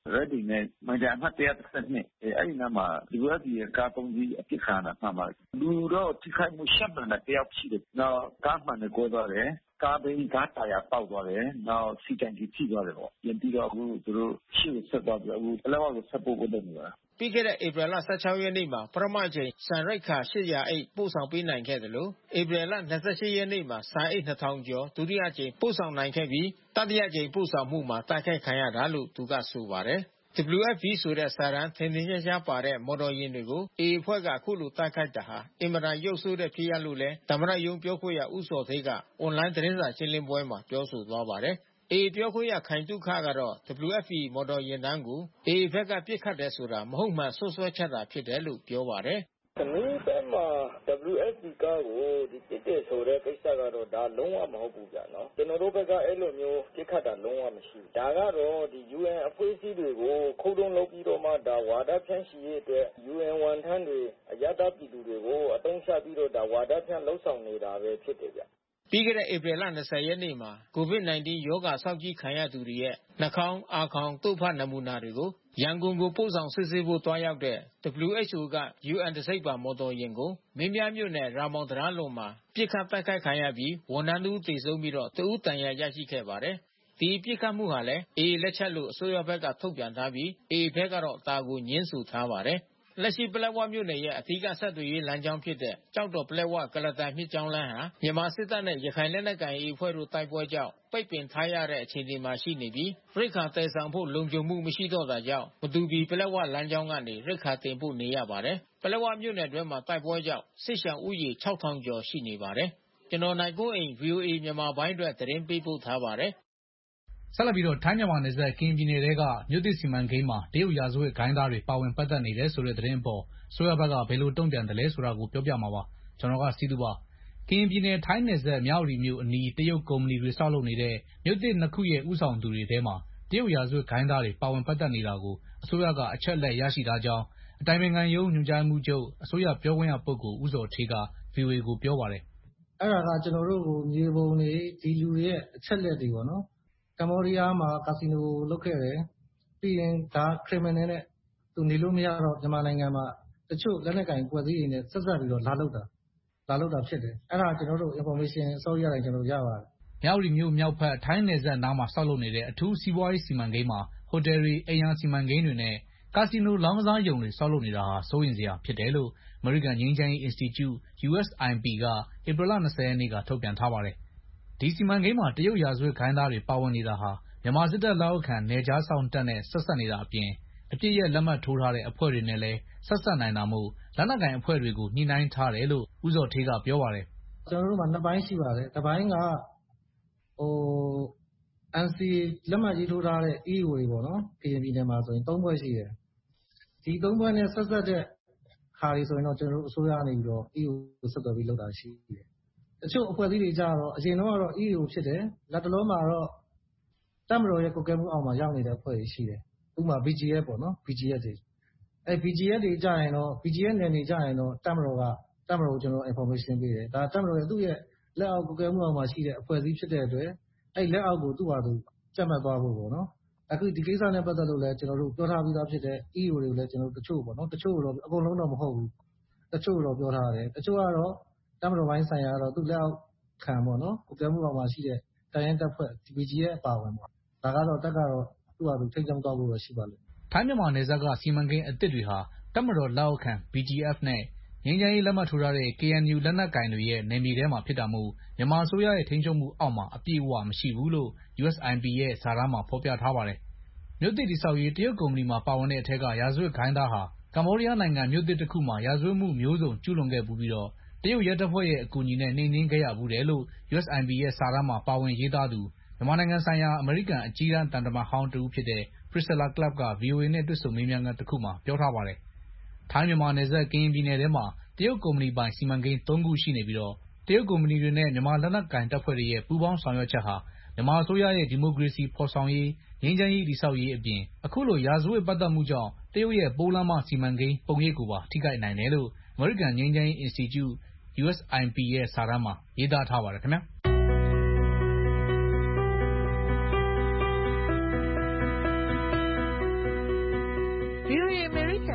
ready နဲ့မကြမ်းမှတ်တရားတစ်စနစ်အဲ့ဒီနာမှာဒီလိုဒီကာပုံကြီးအဖြစ်ခံတာမှာလူတော့ထိခိုက်မှုရှက်တဲ့တယောက်ရှိတယ်နော်ကားမှန်ကိုသွားတယ်ကားဘင်းကားတာယာပေါက်သွားတယ်နောက်စီတန်ကြီးထိသွားတယ်ပေါ့ပြန်ပြီးတော့အခုသူတို့ရှေ့ဆက်သွားပြီးအခုဘယ်လောက်ကိုဆက်ပို့ဖို့လုပ်နေတာပြီးခဲ့တဲ့ဧပြီလ၁၆ရက်နေ့မှာပထမအကြိမ်ဆန်ရိက္ခာ၈၀၀အိတ်ပို့ဆောင်ပေးနိုင်ခဲ့တယ်လို့ဧပြီလ၂၈ရက်နေ့မှာဆန်အိတ်နှစ်ထောင်ကျော်ဒုတိယအကြိမ်ပို့ဆောင်နိုင်ခဲ့ပြီးတတိယအကြိမ်ပို့ဆောင်မှုမှာတိုက်ခိုက်ခံရတာလို့သူကဆိုပါတယ်။ ဒဘလျူ အက်ဖ် ပီ ဆိုတဲ့စာတန်းထင်ထင်ရှားရှားပါတဲ့မော်တော်ယာဉ်တွေကို အေအေ အဖွဲ့ကအခုလိုတိုက်ခိုက်တာဟာအင်မတန်ရုပ်ဆိုးတဲ့ဖြစ်ရပ်လို့လည်းသမ္မတရုံးပြောခွင့်ရဦးဇော်ဌေးကအွန်လိုင်းသတင်းစာရှင်းလင်းပွဲမှာပြောဆိုသွားပါတယ်။ အေအေ ပြောခွင့်ရခိုင်သုခကတော့ ဒဘလျူ အက်ဖ် ပီ မော်တော်ယာဉ်တန်းကို အေအေ ဘက်ကပစ်ခတ်တယ်ဆိုတာမဟုတ်မှန်စွပ်စွဲချက်သာဖြစ်တယ်လို့ပြောပါတယ်။ "ကနေ့ဘက်မှာ ဒဘလျူ အက်ဖ် ပီ ကားကိုပစ်တယ်ဆိုတဲ့ကိစ္စကတော့ဒါလုံးဝမဟုတ်ဘူးဗျာနော်။ကျွန်တော်တို့ဘက်ကအဲ့လိုမျိုးပစ်ခတ်တာလုံးဝမရှိဘူး။ဒါကတော့ဒီ ယူအန် အဖွဲ့အစည်းတွေကိုခုတုံးလုပ်ပြီးတော့မှဒါဝါဒဖြန့်ချီရေးအတွက် ယူအန် ဝန်ထမ်းတွေအရပ်သားပြည်သူတွေကိုအသုံးချပြီးတော့ဒါဝါဒဖြန့်လုပ်ဆောင်နေတာပဲဖြစ်တယ်ဗျ။ပြီးခဲ့တဲ့ဧပြီလ၂၀ရက်နေ့မှာ ကိုဗစ်-၁၉ ရောဂါစောင့်ကြည့်ခံရသူတွေရဲ့နှာခေါင်း၊အာခေါင်၊တို့ဖတ်နမူနာတွေကိုရန်ကုန်ကိုပို့ဆောင်စစ်ဆေးဖို့သွားရောက်တဲ့ ဒဘလျူ အိတ်ချ်အို က ယူအန် တံဆိပ်ပါမော်တော်ယာဉ်ကိုမင်းပြားမြို့နယ်ရာမောင်တံတားလွန်မှာပစ်ခတ်တိုက်ခိုက်ခံရပြီးဝန်ထမ်းတဦးသေဆုံးပြီးတော့တဦးဒဏ်ရာရရှိခဲ့ပါတယ်။ ဒီပစ်ခတ်မှုဟာလည်း အေအေ လက်ချက်လို့အစိုးရဘက်ကထုတ်ပြန်ထားပြီး အေအေ ဘက်ကတော့ဒါကိုငြင်းဆိုထားပါတယ်။ လက်ရှိပလက်ဝမြို့နယ်ရဲ့အဓိကဆက်သွယ်ရေးလမ်းကြောင်းဖြစ်တဲ့ကျောက်တော်-ပလက်ဝ-ကုလားတန်မြစ်ကြောင်းလမ်းဟာမြန်မာစစ်တပ်နဲ့ရခိုင်လက်နက်ကိုင် အေအေ အဖွဲ့တို့တိုက်ပွဲကြောင့်ပိတ်ပင်ထားရတဲ့အခြေအနေမှာရှိနေပြီးရိက္ခာသယ်ဆောင်ဖို့လုံခြုံမှုမရှိတော့တာကြောင့်မတူပီ-ပလက်ဝလမ်းကြောင်းကနေရိက္ခာတင်ပို့နေရပါတယ်။ ပလက်ဝမြို့နယ်အတွင်းမှာတိုက်ပွဲကြောင့်စစ်ရှောင်ဦးရေခြောက်ထောင်ကျော်ရှိနေပါတယ်။ ကျွန်တော်နိုင်ကွန်းအိန် ဗွီအိုအေ မြန်မာပိုင်းအတွက်သတင်းပေးပို့ထားပါတယ်။ဆက်လက်ပြီးထိုင်းမြန်မာနယ်စပ်ကရင်ပြည်နယ်ထဲကမြို့သစ်စီမံကိန်းမှာတရုတ်ရာဇဝတ်ဂိုဏ်းသားတွေပါဝင်ပတ်သက်နေတယ်ဆိုတဲ့သတင်းအပေါ်အစိုးရဘက်ကဘယ်လိုတုံ့ပြန်သလဲဆိုတာကိုပြောပြမှာပါ။ကျွန်တော်ကစီးသူပါ။ကရင်ပြည်နယ်ထိုင်းနယ်စပ်မြဝတီမြို့အနီးတရုတ်ကုမ္ပဏီတွေဆောက်လုပ်နေတဲ့မြို့သစ်နှစ်ခုရဲ့ဦးဆောင်သူတွေထဲမှာတရုတ်ရာဇဝတ်ဂိုဏ်းသားတွေပါဝင်ပတ်သက်နေတာကိုအစိုးရကအချက်အလက်ရရှိထားကြောင်းအတိုင်ပင်ခံရုံးညွှန်ကြားရေးမှူးချုပ်အစိုးရပြောခွင့်ရပုဂ္ဂိုလ်ဦးဇော်ဌေးက ဗွီအိုအေကိုပြောပါတယ်။အဲ့ဒါကကျွန်တော်တို့ကိုမြေပုံတွေဒီလူတွေရဲ့အချက်လက်တွေပေါ့နော်။ကမ္ဘောဒီးယားမှာကာစီနိုလုပ်ခဲ့တယ်။ပြီးရင်ဒါ criminal နဲ့သူနေလို့မရတော့မြန်မာနိုင်ငံမှာတချို့လက်နက်ကင်အဖွဲ့အစည်းတွေနဲ့ဆက်ဆက်ပြီးတော့လာလုပ်တာလာလုပ်တာဖြစ်တယ်။အဲ့ဒါကျွန်တော်တို့ information အစောကြီးရတယ်ကျွန်တော်ရပါတယ်။မြဝတီမြို့မြောက်ဘက်ထိုင်းနယ်စပ်နားမှာဆောက်လုပ်နေတဲ့အထူးစီးပွားရေးစီမံကိန်းမှာဟိုတယ်တွေအိမ်ယာစီမံကိန်းတွေနဲ့ကာစီနိုလောင်းကစားရုံတွေဆောက်လုပ်နေတာဟာစိုးရိမ်စရာဖြစ်တယ်လို့အမေရိကန်ငြိမ်းချမ်းရေးအင်စတီကျု ယူအက်စ် အိုင် ပီ ကဧပြီလ၂၀ရက်နေ့ကထုတ်ပြန်ထားပါတယ်။ဒီစီမံကိန်းမှာတရုတ်ရာဇဝတ်ဂိုဏ်းသားတွေပါဝင်နေတာဟာမြန်မာစစ်တပ်လက်အောက်ခံနယ်ခြားစောင့်တပ်နဲ့ဆက်စပ်နေတာအပြင်အပစ်ရပ်လက်မှတ်ထိုးထားတဲ့အဖွဲ့တွေနဲ့လည်းဆက်စပ်နိုင်တာမို့လက်နက်ကိုင်အဖွဲ့တွေကိုညှိနှိုင်းထားတယ်လို့ဦးဇော်ဌေးကပြောပါတယ်။ကျွန်တော်တို့မှာနှစ်ပိုင်းရှိပါတယ်။တစ်ပိုင်းကဟို အန်စီအေး လက်မှတ်ရေးထိုးထားတဲ့ အီးအို တွေပေါ့နော်ကရင်ပြည်နယ်မှာဆိုရင်သုံးဖွဲ့ရှိတယ်။ဒီသုံးဖွဲ့နဲ့ဆက်စပ်တဲ့ဟာတွေဆိုရင်တော့ကျွန်တော်တို့အစိုးရကနေပြီးတော့ အီးအို ကိုဆက်သွယ်ပြီးလုပ်တာရှိတယ်။တချို့အဖွဲ့အစည်းတွေကြတော့အရင်တော့ကတော့ အီးအို ဖြစ်တယ်။လက်တလုံးမှာတော့တပ်မတော်ရဲ့ကွပ်ကဲမှုအောက်မှာရောက်နေတဲ့အဖွဲ့တွေရှိတယ်။ဥပမာ ဘီဂျီအက်ဖ် ပေါ့နော် ဘီဂျီအက်ဖ် တွေ။အဲဘီဂျီအက်ဖ် တွေကြရင်တော့ဘီဂျီအက်ဖ် နယ်မြေကြရင်တော့တပ်မတော်ကတပ်မတော်ကိုကျွန်တော် information ပေးတယ်။ဒါတပ်မတော်ရဲ့သူ့ရဲ့လက်အောက်ကွပ်ကဲမှုအောက်မှာရှိတဲ့အဖွဲ့အစည်းဖြစ်တဲ့အတွက်အဲ့လက်အောက်ကိုသူ့ဟာသူကြပ်မတ်သွားဖို့ပေါ့နော်။အခုဒီကိစ္စနဲ့ပတ်သက်လို့လည်းကျွန်တော်တို့ပြောထားပြီးသားဖြစ်တဲ့ အီးအို တွေကိုလည်းကျွန်တော်တို့တချို့ပေါ့နော်တချို့တော့အကုန်လုံးတော့မဟုတ်ဘူး။တချို့တော့ပြောထားတယ်။တချို့ကတော့တပ်မတော်ပိုင်းဆိုင်ရာကတော့သူ့လက်အောက်ခံပေါ့နော်ကွပ်ကဲမှုအောက်မှာရှိတဲ့တိုင်းရင်းတပ်ဖွဲ့ ဘီဂျီအက်ဖ် အပါဝင်ပေါ့။ဒါကတော့တပ်ကတော့သူ့ဟာသူထိန်းကျောင်းသွားဖို့ပဲရှိပါလိမ့်မယ်။ထိုင်းမြန်မာနယ်စပ်ကစီမံကိန်းအသစ်တွေဟာတပ်မတော်လက်အောက်ခံ ဘီဂျီအက်ဖ် နဲ့ငြိမ်းချမ်းရေးလက်မှတ်ထိုးထားတဲ့ ကေအန်ယူ လက်နက်ကိုင်တွေရဲ့နယ်မြေထဲမှာဖြစ်တာမို့မြန်မာအစိုးရရဲ့ထိန်းချုပ်မှုအောက်မှာအပြည့်အဝမရှိဘူးလို့ ယူအက်စ် အိုင် ပီ ရဲ့စာတမ်းမှာဖော်ပြထားပါတယ်။မြို့သစ်တည်ဆောက်ရေးတရုတ်ကုမ္ပဏီမှာပါဝင်တဲ့အထက်ကရာဇဝတ်ဂိုဏ်းသားဟာကမ္ဘောဒီးယားနိုင်ငံမြို့သစ်တစ်ခုမှာရာဇဝတ်မှုမျိုးစုံကျူးလွန်ခဲ့ဖူးပြီးတော့တရုတ်ရဲတပ်ဖွဲ့ရဲ့အကူအညီနဲ့နှိမ်နင်းခဲ့ရဖူးတယ်လို့ ယူအက်စ် အိုင် ပီ ရဲ့စာတမ်းမှာပါဝင်ရေးသားသူမြန်မာနိုင်ငံဆိုင်ရာအမေရိကန်အကြီးတန်းသံတမန်ဟောင်းတဦးဖြစ်တဲ့ Priscilla Clapp က ဗွီအိုအေနဲ့တွေ့ဆုံမေးမြန်းခန်းတစ်ခုမှာပြောထားပါတယ်။ထိုင်းမြန်မာနယ်စပ်ကရင်ပြည်နယ်ထဲမှာတရုတ်ကုမ္ပဏီပိုင်စီမံကိန်းသုံးခုရှိနေပြီးတော့တရုတ်ကုမ္ပဏီတွေနဲ့မြန်မာလက်နက်ကိုင်တပ်ဖွဲ့တွေရဲ့ပူးပေါင်းဆောင်ရွက်ချက်ဟာမြန်မာအစိုးရရဲ့ဒီမိုကရေစီဖော်ဆောင်ရေးငြိမ်းချမ်းရေးတည်ဆောက်ရေးအပြင်အခုလိုရာဇဝတ်ပတ်သက်မှုကြောင့်တရုတ်ရဲ့ပိုးလမ်းမစီမံကိန်းပုံရိပ်ကိုပါထိခိုက်နိုင်တယ်လို့အမေရိကန်ငြိမ်းချမ်းရေးအင်စတီကျု ယူအက်စ် အိုင် ပီ ရဲ့စာတမ်းမှာရေးသားထားပါတယ်ခင်ဗျာ။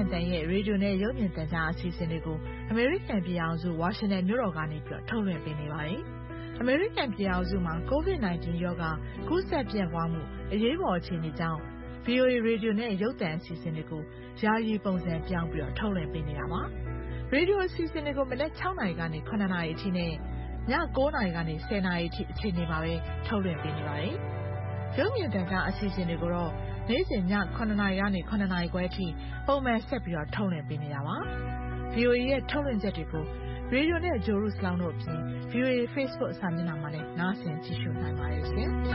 တန်ရဲ့ရေဒီယိုနဲ့ရုပ်မြင်သံကြားအစီအစဉ်တွေကိုအမေရိကန်ပြည်ထောင်စုဝါရှင်တန်မြို့တော်ကနေပြီးထုတ်လွှင့်ပေးနေပါတယ်။အမေရိကန်ပြည်ထောင်စုမှာ ကိုဗစ် ၁၉ ရောဂါကူးစက်ပြန့်ပွားမှုအရေးပေါ်အခြေအနေကြောင့် ဗီအိုအေ ရေဒီယိုနဲ့ရုပ်သံအစီအစဉ်တွေကိုယာယီပုံစံပြောင်းပြီးထုတ်လွှင့်ပေးနေတာပါ။ရေဒီယိုအစီအစဉ်တွေကိုမနက် ၆ နာရီကနေ ၇ နာရီအထိနဲ့ည ၉ နာရီကနေ ၁၀ နာရီအထိအချိန်တွေမှာပဲထုတ်လွှင့်ပေးနေပါတယ်။ရုပ်မြင်သံကြားအစီအစဉ်တွေကိုတော့နေ့စဉ်ည ၇ နာရီကနေ ၇ နာရီခွဲအထိပုံမှန်ဆက်ပြီးထုတ်လွှင့်ပေးနေတာပါ။ ဗီအိုအေရဲ့ထုတ်လွှင့်ချက်တွေကိုရေဒီယိုနဲ့ဂျိုရုစလောင်းတို့အပြင် ဗီအိုအေ Facebook စာမျက်နှာမှာလည်းနားဆင်ကြည့်ရှုနိုင်ပါတယ်ရှင်။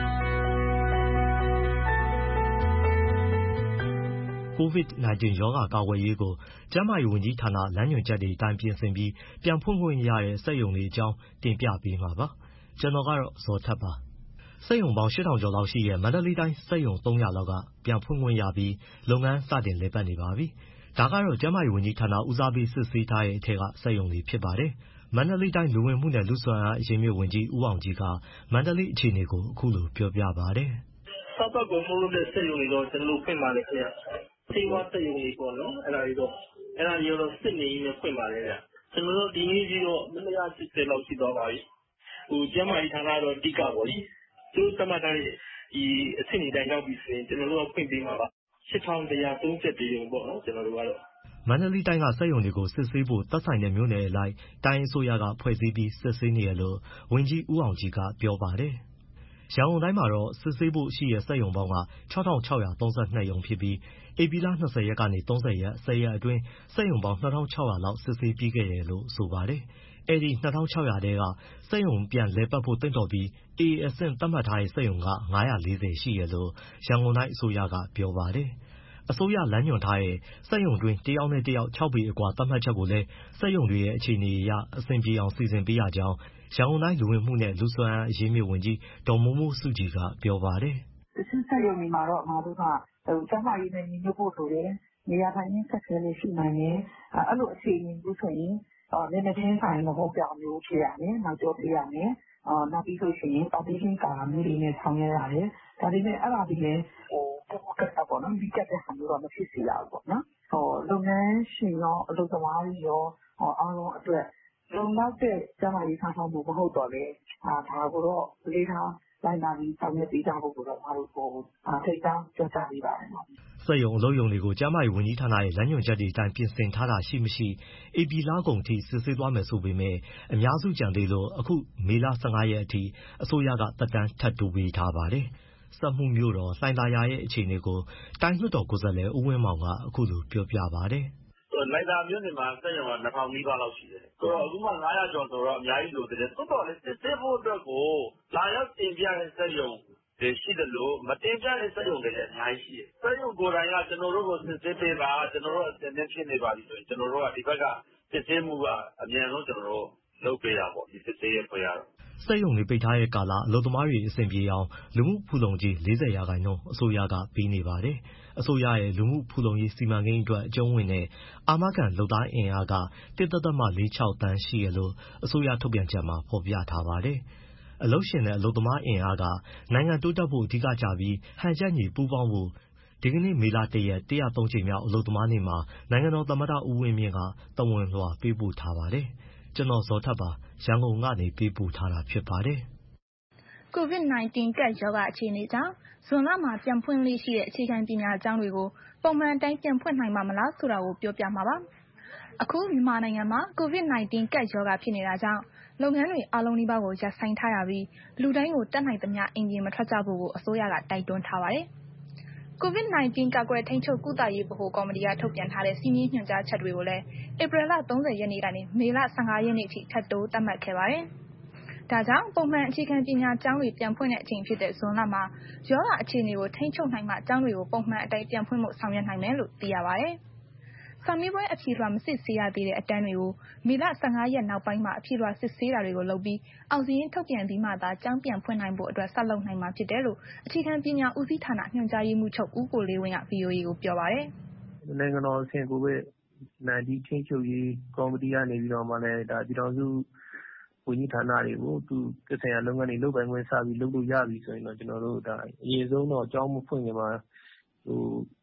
ကိုဗစ် ၁၉ ရောဂါကာကွယ်ရေးကိုကျန်းမာရေးဝန်ကြီးဌာနလမ်းညွှန်ချက်တွေအတိုင်းပြင်ဆင်ပြီးပြန်ဖွင့်ခွင့်ရတဲ့စက်ရုံတွေအကြောင်းတင်ပြပေးမှာပါ။ကျွန်တော်ကတော့ဇော်ထက်ပါ။စက်ရုံပေါင်း ရှစ်ထောင်ကျော်လောက်ရှိတဲ့မန္တလေးတိုင်းစက်ရုံ သုံးရာလောက်ကပြန်ဖွင့်ခွင့်ရပြီးလုပ်ငန်းစတင်လည်ပတ်နေပါပြီ။ဒါကတော့ကျန်းမာရေးဝန်ကြီးဌာနဦးစားပေးစစ်ဆေးထားတဲ့အထက်ကစက်ရုံတွေဖြစ်ပါတယ်။မန္တလေးတိုင်းလူဝင်မှုနဲ့လူ့စွမ်းအားအရင်းမြစ်ဝန်ကြီးဦးအောင်ကြည်ကမန္တလေးအခြေအနေကိုအခုလိုပြောပြပါတယ်။စားသောက်ကုန်ထုတ်လုပ်တဲ့စက်ရုံတွေတော့ကျွန်တော်တို့ဖွင့်ပါတယ်ခင်ဗျ။ဆေးဝါးစက်ရုံတွေပေါ့နော်အဲ့ဒါတွေတော့အဲ့ဒါတွေတော့စစ်နေရင်းနဲ့ဖွင့်ပါတယ်ဗျ။ကျွန်တော်တို့ဒီနေ့ကြီးတော့မနက်ရှစ်ဆယ်လောက်ရှိသွားပါပြီ။ဟိုကျန်းမာရေးဌာနတော့အဓိကပေါ့လေ။သူတို့သတ်မှတ်ထားတဲ့ဒီအဆင့်တွေတိုင်းရောက်ပြီဆိုရင်ကျွန်တော်တို့ကဖွင့်ပေးမှာပါ။ရှစ်ထောင်တစ်ရာသုံးဆယ်တစ်ရုံပေါ့နော်ကျွန်တော်တို့ကတော့မန္တလေးတိုင်းကစက်ရုံတွေကိုစစ်ဆေးဖို့သက်ဆိုင်တဲ့မြို့နယ်အလိုက်တိုင်းအစိုးရကဖွဲ့စည်းပြီးစစ်ဆေးနေရလို့ဝန်ကြီးဦးအောင်ကြည်ကပြောပါတယ်။ရန်ကုန်တိုင်းမှာတော့စစ်ဆေးဖို့ရှိတဲ့စက်ရုံပေါင်းကခြောက်ထောင်ခြောက်ရာသုံးဆယ်နှစ်ရုံဖြစ်ပြီးဧပြီလ၂၀ရက်ကနေ၃၀ရက် ဆယ်ရက်အတွင်းစက်ရုံပေါင်းနှစ်ထောင်ခြောက်ရာလောက်စစ်ဆေးပြီးခဲ့တယ်လို့ဆိုပါတယ်။အဲဒီနှစ်ထောင်ခြောက်ရာထဲကစက်ရုံပြန်လည်ပတ်ဖို့တင့်တော်ပြီး A အဆင့်သတ်မှတ်ထားတဲ့စက်ရုံကငါးရာလေးဆယ်ရှိရလို့ရန်ကုန်တိုင်းအစိုးရကပြောပါတယ်။အစိုးရလမ်းညွှန်ထားတဲ့စက်ရုံတွင်းတယောက်နဲ့တယောက်ခြောက်ပေအကွာသတ်မှတ်ချက်ကိုလည်းစက်ရုံတွေရဲ့အခြေအနေအရအဆင်ပြေအောင်စီစဉ်ပေးရကြောင်းရန်ကုန်တိုင်းလူဝင်မှုနဲ့လူ့စွမ်းအားအရင်းမြစ်ဝန်ကြီးဒေါ်မိုးမိုးစုကြည်ကပြောပါတယ်။တချို့စက်ရုံတွေမှာတော့ငါတို့ကကျန်းမာရေးနဲ့ညီညွတ်ဖို့ဆိုတယ်နေရာထိုင်ရင်းဆက်ဆဲလေးရှိနိုင်တယ်အဲ့လိုအခြေအနေမျိုးဆိုရင်နည်းနည်းချင်းဆိုင်မဟုတ်ပြောင်းမျိုးဖြစ်ရမယ်နောက်ကျော်ပြရမယ်အာနောက်ပြီးလို့ရှိရင် partition ကာမျိုးတွေနဲ့ဆောင်ရွက်ရတယ်ဒါပေမဲ့အဲ့ဒါဒီလေဟိုတက်တက်ပေါ့နော်ဒီကက်တဲ့ဟာမျိုးတော့မဖြစ်စေရဘူးပေါ့နော်ဟိုလုပ်ငန်းရှင်ရောအလုပ်သမားတွေရောဟောအားလုံးအတွက်လုံလောက်တဲ့ကျန်းမာရေးဆောင်မှုမဟုတ်တော့လေအာဒါကိုတော့လေးထားလိုက်နာပြီးဆောင်ရွက်ပေးကြဖို့ကိုတော့ငါတို့ဟိုအာထိတ်တန့်ကြောက်ကြပေးပါတယ်နော်စက်ရုံအလုပ်ရုံတွေကိုကျန်းမာရေးဝန်ကြီးဌာနရဲ့လမ်းညွှန်ချက်တွေအတိုင်းပြင်ဆင်ထားတာရှိမရှိဧပြီလကုန်ထိစစ်ဆေးသွားမယ်ဆိုပေမဲ့အများစုကြံသေးလို့အခုမေလ၁၅ရက်အထိအစိုးရကသက်တမ်းထပ်တိုးပေးထားပါတယ်။စက်မှုမြို့တော်လှိုင်သာယာရဲ့အခြေအနေကိုတိုင်းလွှတ်တော်ကိုယ်စားလှယ်ဦးဝင်းမောင်ကအခုလိုပြောပြပါတယ်။လှိုင်သာယာမြို့နယ်မှာစက်ရုံကနှစ်ထောင်နီးပါးလောက်ရှိတယ်။ဆိုတော့အခုမှငါးရာကျော်ဆိုတော့အများကြီးလိုသေးတယ်။တိုးတော်လေးစစ်ဆေးဖို့အတွက်ကိုလာရောက်တင်ပြတဲ့စက်ရုံတွေရှိတယ်လို့မတင်ပြတဲ့စက်ရုံတွေလည်းအများကြီးရှိတယ်။စက်ရုံကိုယ်တိုင်ကကျွန်တော်တို့ကိုစစ်ဆေးပေးပါကျွန်တော်တို့အဆင်သင့်ဖြစ်နေပါပြီဆိုရင်ကျွန်တော်တို့ကဒီဘက်ကစစ်ဆေးမှုကအမြန်ဆုံးကျွန်တော်တို့လုပ်ပေးတာပေါ့ဒီစစ်ဆေးရေးဖွဲ့ရတော့စက်ရုံတွေပိတ်ထားတဲ့ကာလအလုပ်သမားတွေအဆင်ပြေအောင်လူမှုဖူလုံကြီး၄၀ရာခိုင်နှုန်းအစိုးရကပေးနေပါတယ်။အစိုးရရဲ့လူမှုဖူလုံရေးစီမံကိန်းအတွက်အကျုံးဝင်တဲ့အာမခံလုပ်သားအင်အားက တစ်ဒသမ လေးခြောက်သန်းရှိရလို့အစိုးရထုတ်ပြန်ချက်မှာဖော်ပြထားပါတယ်။အလုပ်ရှင်နဲ့အလုပ်သမားအင်အားကနိုင်ငံတိုးတက်ဖို့အဓိကကျပြီးဟန်ချက်ညီပူးပေါင်းဖို့ဒီကနေ့မေလ၁ရက်၁၀၃ကြိမ်မြောက်အလုပ်သမားနေ့မှာနိုင်ငံတော်သမ္မတဦးဝင်းမြင့်ကသဝဏ်လွှာပေးပို့ထားပါတယ်။ကျွန်တော်ဇော်ထက်ပါရန်ကုန်ကနေပေးပို့ထားတာဖြစ်ပါတယ်။ ကိုဗစ် ၁၉ ကပ်ရောဂါအခြေအနေကြောင့်ဇွန်လမှာပြန်ဖွင့်လှစ်ရှိတဲ့အခြေခံပညာကျောင်းတွေကိုပုံမှန်အတိုင်းပြန်ဖွင့်နိုင်မှာမလားဆိုတာကိုပြောပြမှာပါ။အခုမြန်မာနိုင်ငံမှာကိုဗစ် ၁၉ ကပ်ရောဂါဖြစ်နေတာကြောင့်လုပ်ငန်းတွေအားလုံးနီးပါးကိုရပ်ဆိုင်းထားရပြီးလူတိုင်းကိုတတ်နိုင်သမျှအိမ်ပြင်မထွက်ကြဖို့ကိုအစိုးရကတိုက်တွန်းထားပါတယ်။ကိုဗစ် ၁၉ ကာကွယ်ထိန်းချုပ်ကုသရေးဗဟိုကော်မတီကထုတ်ပြန်ထားတဲ့စီမင်းညွှန်ကြားချက်တွေကိုလည်းဧပြီလ၃၀ရက်နေ့ကနေမေလ၁၅ရက်နေ့အထိထပ်တိုးသတ်မှတ်ခဲ့ပါတယ်။ဒါကြောင့်ပုံမှန်အခြေခံပညာကျောင်းတွေပြန်ဖွင့်တဲ့အချိန်ဖြစ်တဲ့ဇွန်လမှာရောဂါအခြေအနေကိုထိန်းချုပ်နိုင်မှကျောင်းတွေကိုပုံမှန်အတိုင်းပြန်ဖွင့်ဖို့ဆောင်ရွက်နိုင်မယ်လို့သိရပါတယ်။စာမေးပွဲအဖြေလွှာမစစ်ဆေးရသေးတဲ့အတန်းတွေကိုမေလ၁၅ရက်နောက်ပိုင်းမှာအဖြေလွှာစစ်ဆေးတာတွေကိုလုပ်ပြီးအောင်စာရင်းထုတ်ပြန်ပြီးမှသာကျောင်းပြန်ဖွင့်နိုင်ဖို့အတွက်ဆက်လုပ်နိုင်မှာဖြစ်တယ်လို့အခြေခံပညာဦးစီးဌာနညွှန်ကြားရေးမှူးချုပ်ဦးကိုလေးဝင်းက ဗွီအိုအေကိုပြောပါတယ်။နိုင်ငံတော်အဆင့်ကိုဗစ် ၁၉ ထိန်းချုပ်ရေးကော်မတီကနေပြီးတော့မှလည်းဒါပြည်တော်စုဝန်ကြီးဌာနတွေကိုသူသက်ဆိုင်ရာလုပ်ငန်းတွေလုပ်ပိုင်ခွင့်စပြီးလုပ်လို့ရပြီဆိုရင်တော့ကျွန်တော်တို့ဒါအရင်ဆုံးတော့ကျောင်းမဖွင့်ခင်မှာဟို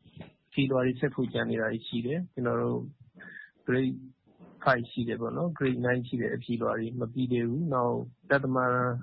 ခရီးသွားတွေဆက်ဖို့ကျန်နေတာရှိတယ်။ကျွန်တော်တို့ grade 5ရှိတယ်ပေါ့နော် grade 9ရှိတဲ့အဖြေလွှာတွေမပြီးသေးဘူး။နောက်တက္ကမ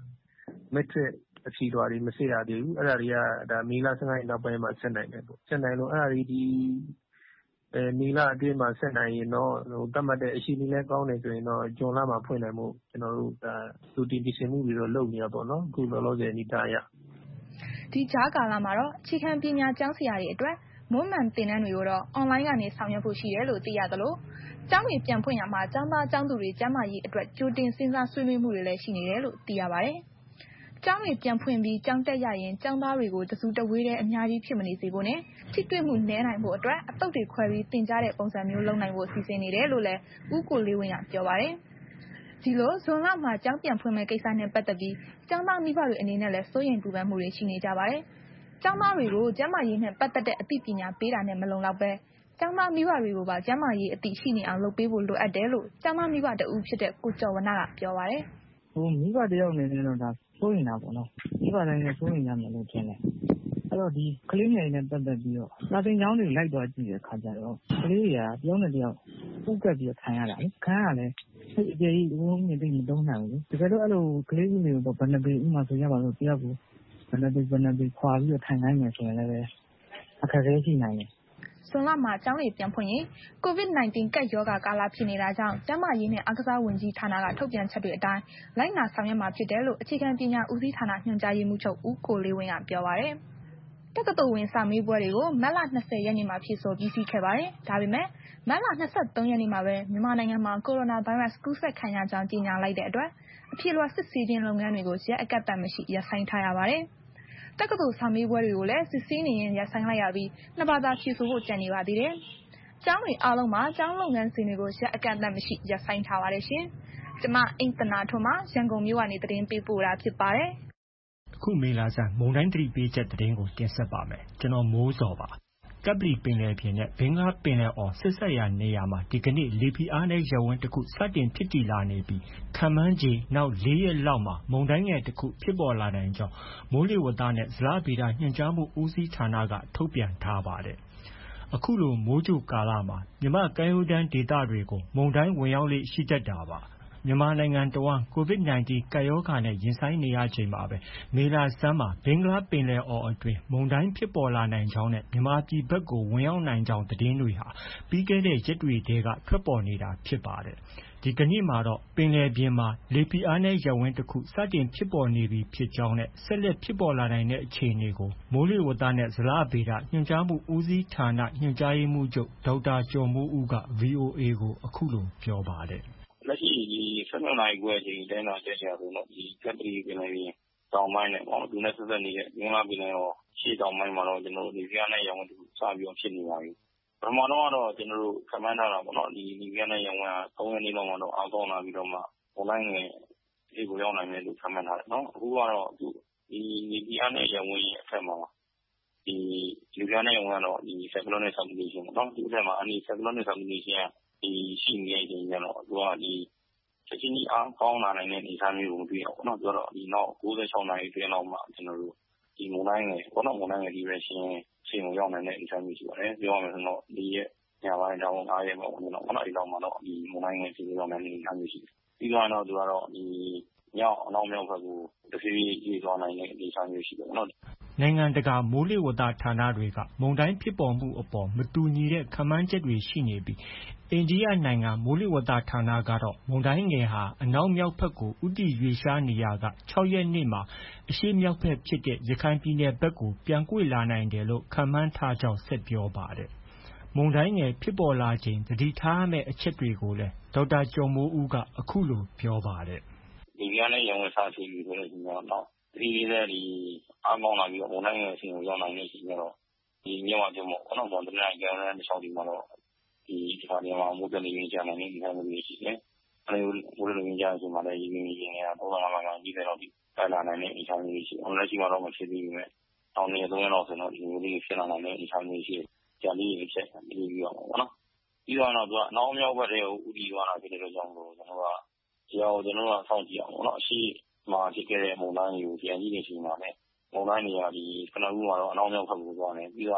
metric အဖြေလွှာတွေမစစ်ရသေးဘူး။အဲ့ဒါတွေကဒါမေလ ၁၅ ရက်နောက်ပိုင်းမှာဆက်နိုင်တယ်ပေါ့။ဆက်နိုင်လို့အဲ့ဒါတွေဒီအဲမေလအတွင်းမှာဆက်နိုင်ရင်တော့သတ်မှတ်တဲ့အရှိန်လည်းကောင်းတယ်ဆိုရင်တော့ဇွန်လမှာဖွင့်နိုင်မှုကျွန်တော်တို့ဒါလူတင်ပြင်ဆင်မှုတွေတော့လုပ်နေရပေါ့နော်။အခုလောလောဆယ်အနေအထားအရဒီကြားကာလမှာတော့အခြေခံပညာကျောင်းဆရာတွေအတွက်မွန်းမံသင်တန်းတွေကိုတော့ online ကနေဆောင်ရွက်ဖို့ရှိတယ်လို့သိရသလိုကျောင်းတွေပြန်ဖွင့်ရမှာကျောင်းသားကျောင်းသူတွေကျန်းမာရေးအတွက်ကြိုတင်စဉ်းစားဆွေးနွေးမှုတွေလည်းရှိနေတယ်လို့သိရပါတယ်။ကျောင်းတွေပြန်ဖွင့်ပြီးကျောင်းတက်ရရင်ကျောင်းသားတွေကိုတစုတဝေးတည်းအများကြီးဖြစ်မနေစေဖို့နဲ့ထိတွေ့မှုနည်းနိုင်ဖို့အတွက်အသုတ်တွေခွဲပြီးသင်ကြားတဲ့ပုံစံမျိုးလုပ်နိုင်ဖို့စီစဉ်နေတယ်လို့လည်းဦးကိုလေးဝင်းကပြောပါတယ်။ဒီလိုဇွန်လမှာကျောင်းပြန်ဖွင့်မဲ့ကိစ္စနဲ့ပတ်သက်ပြီးကျောင်းသားမိဘတွေအနေနဲ့လည်းစိုးရိမ်ပူပန်မှုတွေရှိနေကြပါတယ်။ကျောင်းသားတွေကိုကျန်းမာရေးနဲ့ပတ်သက်တဲ့အသိပညာပေးတာနဲ့မလုံလောက်ပဲကျောင်းသားမိဘတွေကိုပါကျန်းမာရေးအသိရှိနေအောင်လုပ်ပေးဖို့လိုအပ်တယ်လို့ကျောင်းသားမိဘတဦးဖြစ်တဲ့ကိုကျော်ဝနကပြောပါတယ်။ဟိုမိဘတယောက်အနေနဲ့တော့ဒါစိုးရိမ်တာပေါ့နော်။မိဘတိုင်းလည်းစိုးရိမ်ကြမယ်လို့ထင်တယ်။အဲ့တော့ဒီကလေးငယ်တွေနဲ့ပတ်သက်ပြီးတော့စာသင်ကျောင်းတွေလိုက်သွားကြည့်တဲ့အခါကျတော့ကလေးတွေကတယောက်နဲ့တယောက်ပုတ်ကပ်ပြီးခံရတာလေ။ခံရလဲအကျေကြီးဘုံမြင်သိမသုံးနိုင်ဘူး။တကယ်တော့အဲ့လိုကလေးတွေတော့ဘယ်နှပေဥမာဆိုရပါလို့တယောက်ကိုဘယ်နှပေဘယ်နှပေခွာပြီးတော့ထိုင်နိုင်မယ်ဆိုရင်လည်းအခက်အခဲရှိနိုင်တယ်။ဇွန်လမှာကျောင်းတွေပြန်ဖွင့်ရင် ကိုဗစ် ၁၉ ကပ်ရောဂါကာလဖြစ်နေတာကြောင့်ကျန်းမာရေးနဲ့အားကစားဝန်ကြီးဌာနကထုတ်ပြန်ချက်တွေအတိုင်းလိုက်နာဆောင်ရွက်မှာဖြစ်တယ်လို့အခြေခံပညာဦးစီးဌာနညွှန်ကြားရေးမှူးချုပ်ဦးကိုလေးဝင်းကပြောပါတယ်။တက္ကသိုလ်ဝင်စာမေးပွဲတွေကိုမတ်လ ၂၀ ရက်နေ့မှာဖြေဆိုပြီးစီးခဲ့ပါတယ်။ဒါပေမဲ့မတ်လ ၂၃ ရက်နေ့မှာပဲမြန်မာနိုင်ငံမှာကိုရိုနာဗိုင်းရပ်စ်ကူးစက်ခံရကြောင်းကြေညာလိုက်တဲ့အတွက်အဖြေလွှာစစ်ဆေးခြင်းလုပ်ငန်းတွေကိုရက်အကန့်အသတ်မရှိရပ်ဆိုင်းထားရပါတယ်။တက္ကသိုလ်စာမေးပွဲတွေကိုလည်းစစ်ဆေးနေရင်ရပ်ဆိုင်းလိုက်ရပြီးနှစ်ဘာသာဖြေဆိုဖို့ကြံနေပါသေးတယ်။ကျောင်းတွေအားလုံးမှာကျောင်းလုပ်ငန်းစဉ်တွေကိုရက်အကန့်အသတ်မရှိရပ်ဆိုင်းထားပါတယ်ရှင်။ကျွန်မအိမ်သနာထွန်းမှရန်ကုန်မြို့ကနေသတင်းပေးပို့တာဖြစ်ပါတယ်။အခုမေလာဆန်မုန်တိုင်းသတိပေးချက်သတင်းကိုတင်ဆက်ပါမယ်။ကျွန်တော်မိုးစောပါ။ကပလီပင်လယ်ပြင်နဲ့ဘင်္ဂလားပင်လယ်အော်ဆက်ဆက်ရာနေရာမှာဒီကနေ့လေဖိအားနည်းရပ်ဝန်းတစ်ခုစတင်ဖြစ်တည်လာနေပြီးခန့်မှန်းခြေနောက်လေးရက်လောက်မှာမုန်တိုင်းငယ်တစ်ခုဖြစ်ပေါ်လာနိုင်ကြောင်းမိုးလေဝသနဲ့ဇလဗေဒညွှန်ကြားမှုဦးစီးဌာနကထုတ်ပြန်ထားပါတယ်။အခုလိုမိုးကြိုကာလမှာမြန်မာကမ်းရိုးတန်းဒေသတွေကိုမုန်တိုင်းဝင်ရောက်လေရှိတတ်တာပါ။မြန်မာနိုင်ငံတဝန်းကိုဗစ် ၁၉ ကပ်ရောဂါနဲ့ရင်ဆိုင်နေရချိန်မှာပဲမေလဆန်းမှာဘင်္ဂလားပင်လယ်အော်အတွင်းမုန်တိုင်းဖြစ်ပေါ်လာနိုင်ကြောင်းနဲ့မြန်မာပြည်ဘက်ကိုဝင်ရောက်နိုင်ကြောင်းသတင်းတွေဟာပြီးခဲ့တဲ့ရက်တွေတည်းကထွက်ပေါ်နေတာဖြစ်ပါတယ်။ဒီကနေ့မှာတော့ပင်လယ်ပြင်မှာလေဖိအားနည်းရပ်ဝန်းတစ်ခုစတင်ဖြစ်ပေါ်နေပြီဖြစ်ကြောင်းနဲ့ဆက်လက်ဖြစ်ပေါ်လာနိုင်တဲ့အခြေအနေကိုမိုးလေဝသနဲ့ဇလဗေဒညွှန်ကြားမှုဦးစီးဌာနညွှန်ကြားရေးမှူးချုပ်ဒေါက်တာကျော်မိုးဦးက ဗွီအိုအေကိုအခုလိုပြောပါတယ်။လက်ရှိဒီဆယ်နှစ်နာရီခွဲအချိန်တိုင်းတာချက်ချာဆိုတော့ဒီကပလီပင်လယ်ပြင်တောင်ပိုင်းနဲ့ပေါ့သူနဲ့ဆက်ဆက်နေတဲ့ဘင်္ဂလားပင်လယ်အော်ရှေ့တောင်ပိုင်းမှာတော့ကျွန်တော်တို့ဒီပြားနဲ့ရောင်းဝယ်တူစပြီးတော့ဖြစ်နေပါပြီ။ပထမတော့ကတော့ကျွန်တော်တို့ခန့်မှန်းထားတာပေါ့နော်ဒီဒီပြားနဲ့ရောင်းဝယ်သုံးရက်နေလောက်မှတော့အားကောင်းလာပြီးတော့မှအွန်လိုင်းငယ်ဒီကိုရောက်နိုင်မယ်လို့ခန့်မှန်းထားတယ်နော်။အခုကတော့ဒီဒီပြားနဲ့ရောင်းဝယ်ရဲ့အထက်မှာဒီဒီပြားနဲ့ရောင်းဝယ်တော့ဒီ cyclonic circulation ပေါ့နော်ဒီအထက်မှာအနီ cyclonic circulation ကဒီရှိနေတဲ့အချိန်ကျတော့သူကဒီချက်ချင်းကြီးအားကောင်းလာနိုင်တဲ့အနေအထားမျိုးကိုမတွေ့ရဘူးเนาะပြောတော့ဒီနောက်၉၆နာရီအတွင်းလောက်မှကျွန်တော်တို့ဒီမုန်တိုင်းငယ်ဘောနော်မုန်တိုင်းငယ်ဒီရရှင်ချိန်ကိုရောက်နိုင်တဲ့အနေအထားမျိုးရှိပါတယ်ပြောရမယ်ဆိုတော့ဒီရဲ့ညပိုင်းတောင်းအားရမှာပေါ့နော်ဘောနော်အဲ့လောက်မှတော့ဒီမုန်တိုင်းငယ်ချိန်ကိုရောက်နိုင်တဲ့အနေအထားမျိုးရှိတယ်ပြီးတော့တော့သူကတော့ဒီမြောက်အနောက်မြောက်ဘက်ကိုတဖြည်းဖြည်းကြီးသွားနိုင်တဲ့အနေအထားမျိုးရှိတယ်ပေါ့နော်နိုင်ငံတကာမိုးလေဝသဌာနတွေကမုန်တိုင်းဖြစ်ပေါ်မှုအပေါ်မတူညီတဲ့ခန့်မှန်းချက်တွေရှိနေပြီးအိန္ဒိယနိုင်ငံမိုးလေဝသဌာနကတော့မုန်တိုင်းငယ်ဟာအနောက်မြောက်ဘက်ကိုဦးတည်ရွေ့လျားနေရာက၆ရက်နေ့မှာအရှေ့မြောက်ဘက်ဖြစ်တဲ့ရခိုင်ပြည်နယ်ဘက်ကိုပြန်ကွေ့လာနိုင်တယ်လို့ခန့်မှန်းထားကြောင်းဆက်ပြောပါတယ်။မုန်တိုင်းငယ်ဖြစ်ပေါ်လာချိန်သတိထားရမယ့်အချက်တွေကိုလည်းဒေါက်တာကျော်မိုးဦးကအခုလိုပြောပါတယ်။ဒီကနေ့ရောင်းဝယ်စားပြီးဆိုတဲ့ဒီတော့ဒီလေးဒီအားကောင်းလာပြီးတော့မုန်တိုင်းငယ်အချိန်ကိုရောက်နိုင်တဲ့အချိန်ကျတော့ဒီမြောက်အကျမို့ဘောနော်ဗောတနင်္ဂနွေကျန်တဲ့တစ်ချောင်းဒီမှာတော့ဒီဒီမှာဒီမှာမိုးတနေရင်းကြနိုင်နေဒီဟာမျိုးရှိတယ်။အဲဒီမိုးတနေရင်းကြတဲ့အချိန်မှာလည်းရင်းရင်းရင်းနေတာသုံးဆ၅မိုင်ကြီးတယ်တော့ဒီတိုက်လာနိုင်တဲ့အနေအထားမျိုးရှိတယ်။လက်ရှိမှာတော့မဖြစ်သေးဘူးမဲ့တောင်းနေသုံးရက်လောက်ဆိုတော့ဒီမျိုးလေးဖြစ်လာနိုင်တဲ့အနေအထားမျိုးရှိတယ်။ကြာလေးတွေချက်ပြီးပြီးအောင်ပေါ့နော်။ပြီးတော့တော့သူကအနောက်မြောက်ဘက်တွေကိုဥတီသွားတာဖြစ်တဲ့ကြောင့်လို့ကျွန်တော်ကဒီအောင်ကျွန်တော်ကစောင့်ကြည့်အောင်ပေါ့နော်။အရှိမှာဖြစ်ခဲ့တဲ့မုန်တိုင်းကိုပြန်ကြည့်နေချိန်မှာလည်းမုန်တိုင်းတွေကဒီကနဦးမှာတော့အနောက်မြောက်ဘက်ကိုသွားတယ်ပြီးတော့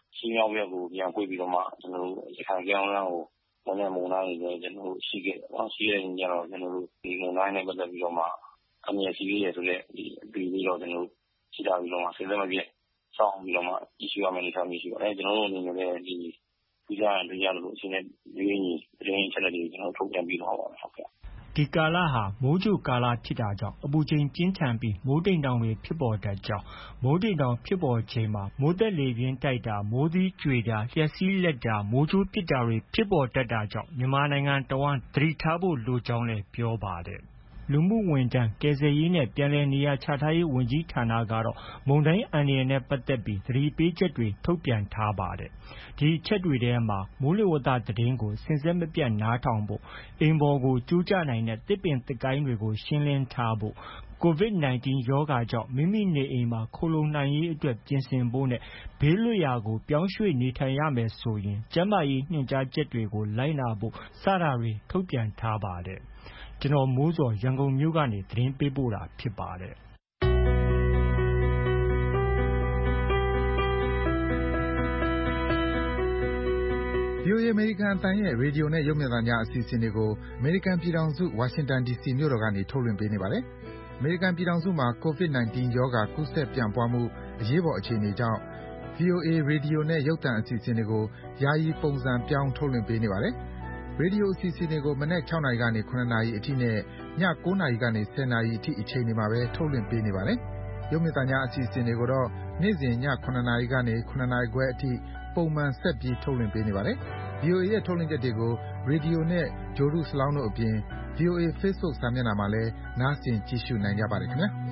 ရှင်းရောက်ရက်ကိုပြန်ပွေပြီးတော့မှကျွန်တော်တို့ရခိုင်ကြောင်းလမ်းကိုမနေ့မုံတိုင်းတွေကျွန်တော်တို့ရှိခဲ့တယ်နော်ရှိတဲ့ညတော့ကျွန်တော်တို့ဒီမုံတိုင်းနဲ့ပတ်သက်ပြီးတော့မှအမြဲရှိရဆိုတဲ့ဒီပြီးပြီးတော့ကျွန်တော်တို့ရှိတာပြီးတော့မှဆက်လက်မပြတ်စောင့်ပြီးတော့မှ issue ရမယ်နေထားမျိုးရှိပါတယ်ကျွန်တော်တို့အနေနဲ့ဒီဒီကြရင်တရားလို့အချိန်နဲ့ဒီရင်းသတင်းချက်လက်တွေကျွန်တော်ထုတ်ပြန်ပြီးတော့ပါမယ်ဟုတ်ကဲ့ဒီကာလဟာမိုးကြိုကာလဖြစ်တာကြောင့်အပူချိန်ပြင်းထန်ပြီးမိုးတိမ်တောင်တွေဖြစ်ပေါ်တတ်ကြောင်းမိုးတိမ်တောင်ဖြစ်ပေါ်ချိန်မှာမိုးသက်လေပြင်းတိုက်တာမိုးသီးကြွေတာလျှက်စီးလက်တာမိုးကြိုးပစ်တာတွေဖြစ်ပေါ်တတ်တာကြောင့်မြန်မာနိုင်ငံတဝန်းသတိထားဖို့လိုကြောင်းလည်းပြောပါတယ်လူမှုဝန်ထမ်းကယ်ဆယ်ရေးနဲ့ပြန်လည်နေရာချထားရေးဝန်ကြီးဌာနကတော့မုန်တိုင်းအန္တရာယ်နဲ့ပတ်သက်ပြီးသတိပေးချက်တွေထုတ်ပြန်ထားပါတယ်။ဒီအချက်တွေထဲမှာမိုးလေဝသသတင်းကိုစင်စစ်မပြတ်နားထောင်ဖို့အိမ်ပေါ်ကိုကျိုးကျနိုင်တဲ့သစ်ပင်သစ်ကိုင်းတွေကိုရှင်းလင်းထားဖို့ကိုဗစ်၁၉ ရောဂါကြောင့်မိမိနေအိမ်မှာခိုလှုံနိုင်ရေးအတွက်ပြင်ဆင်ဖို့နဲ့ဘေးလွတ်ရာကိုပြောင်းရွှေ့နေထိုင်ရမယ်ဆိုရင်ကျန်းမာရေးညွှန်ကြားချက်တွေကိုလိုက်နာဖို့စတာတွေထုတ်ပြန်ထားပါတယ်။ကျွန်တော်မိုးစောရန်ကုန်မြို့ကနေသတင်းပေးပို့တာဖြစ်ပါတယ်။ဗွီအိုအေ အမေရိကန်အသံရဲ့ရေဒီယိုနဲ့ရုပ်မြင်သံကြားအစီအစဉ်တွေကိုအမေရိကန်ပြည်ထောင်စုဝါရှင်တန်ဒီစီမြို့တော်ကနေထုတ်လွှင့်ပေးနေပါတယ်။အမေရိကန်ပြည်ထောင်စုမှာကိုဗစ်၁၉ ရောဂါကူးစက်ပြန့်ပွားမှုအရေးပေါ်အခြေအနေကြောင့် ဗွီအိုအေ ရေဒီယိုနဲ့ရုပ်သံအစီအစဉ်တွေကိုယာယီပုံစံပြောင်းထုတ်လွှင့်ပေးနေပါတယ်။ရေဒီယိုအစီအစဉ်တွေကိုမနက်၆နာရီကနေ၇နာရီအထိနဲ့ည၉နာရီကနေ၁၀နာရီအထိအချိန်တွေမှာပဲထုတ်လွှင့်ပေးနေပါတယ်။ရုပ်မြင်သံကြားအစီအစဉ်တွေကိုတော့နေ့စဉ်ည၇နာရီကနေ၇နာရီခွဲအထိပုံမှန်ဆက်ပြီးထုတ်လွှင့်ပေးနေပါတယ်။ ဗွီအိုအေရဲ့ထုတ်လွှင့်ချက်တွေကိုရေဒီယိုနဲ့ဂြိုဟ်တုစလောင်းတို့အပြင် ဗွီအိုအေ Facebook စာမျက်နှာမှာလည်းနားဆင်ကြည့်ရှုနိုင်ကြပါတယ်ခင်ဗျာ။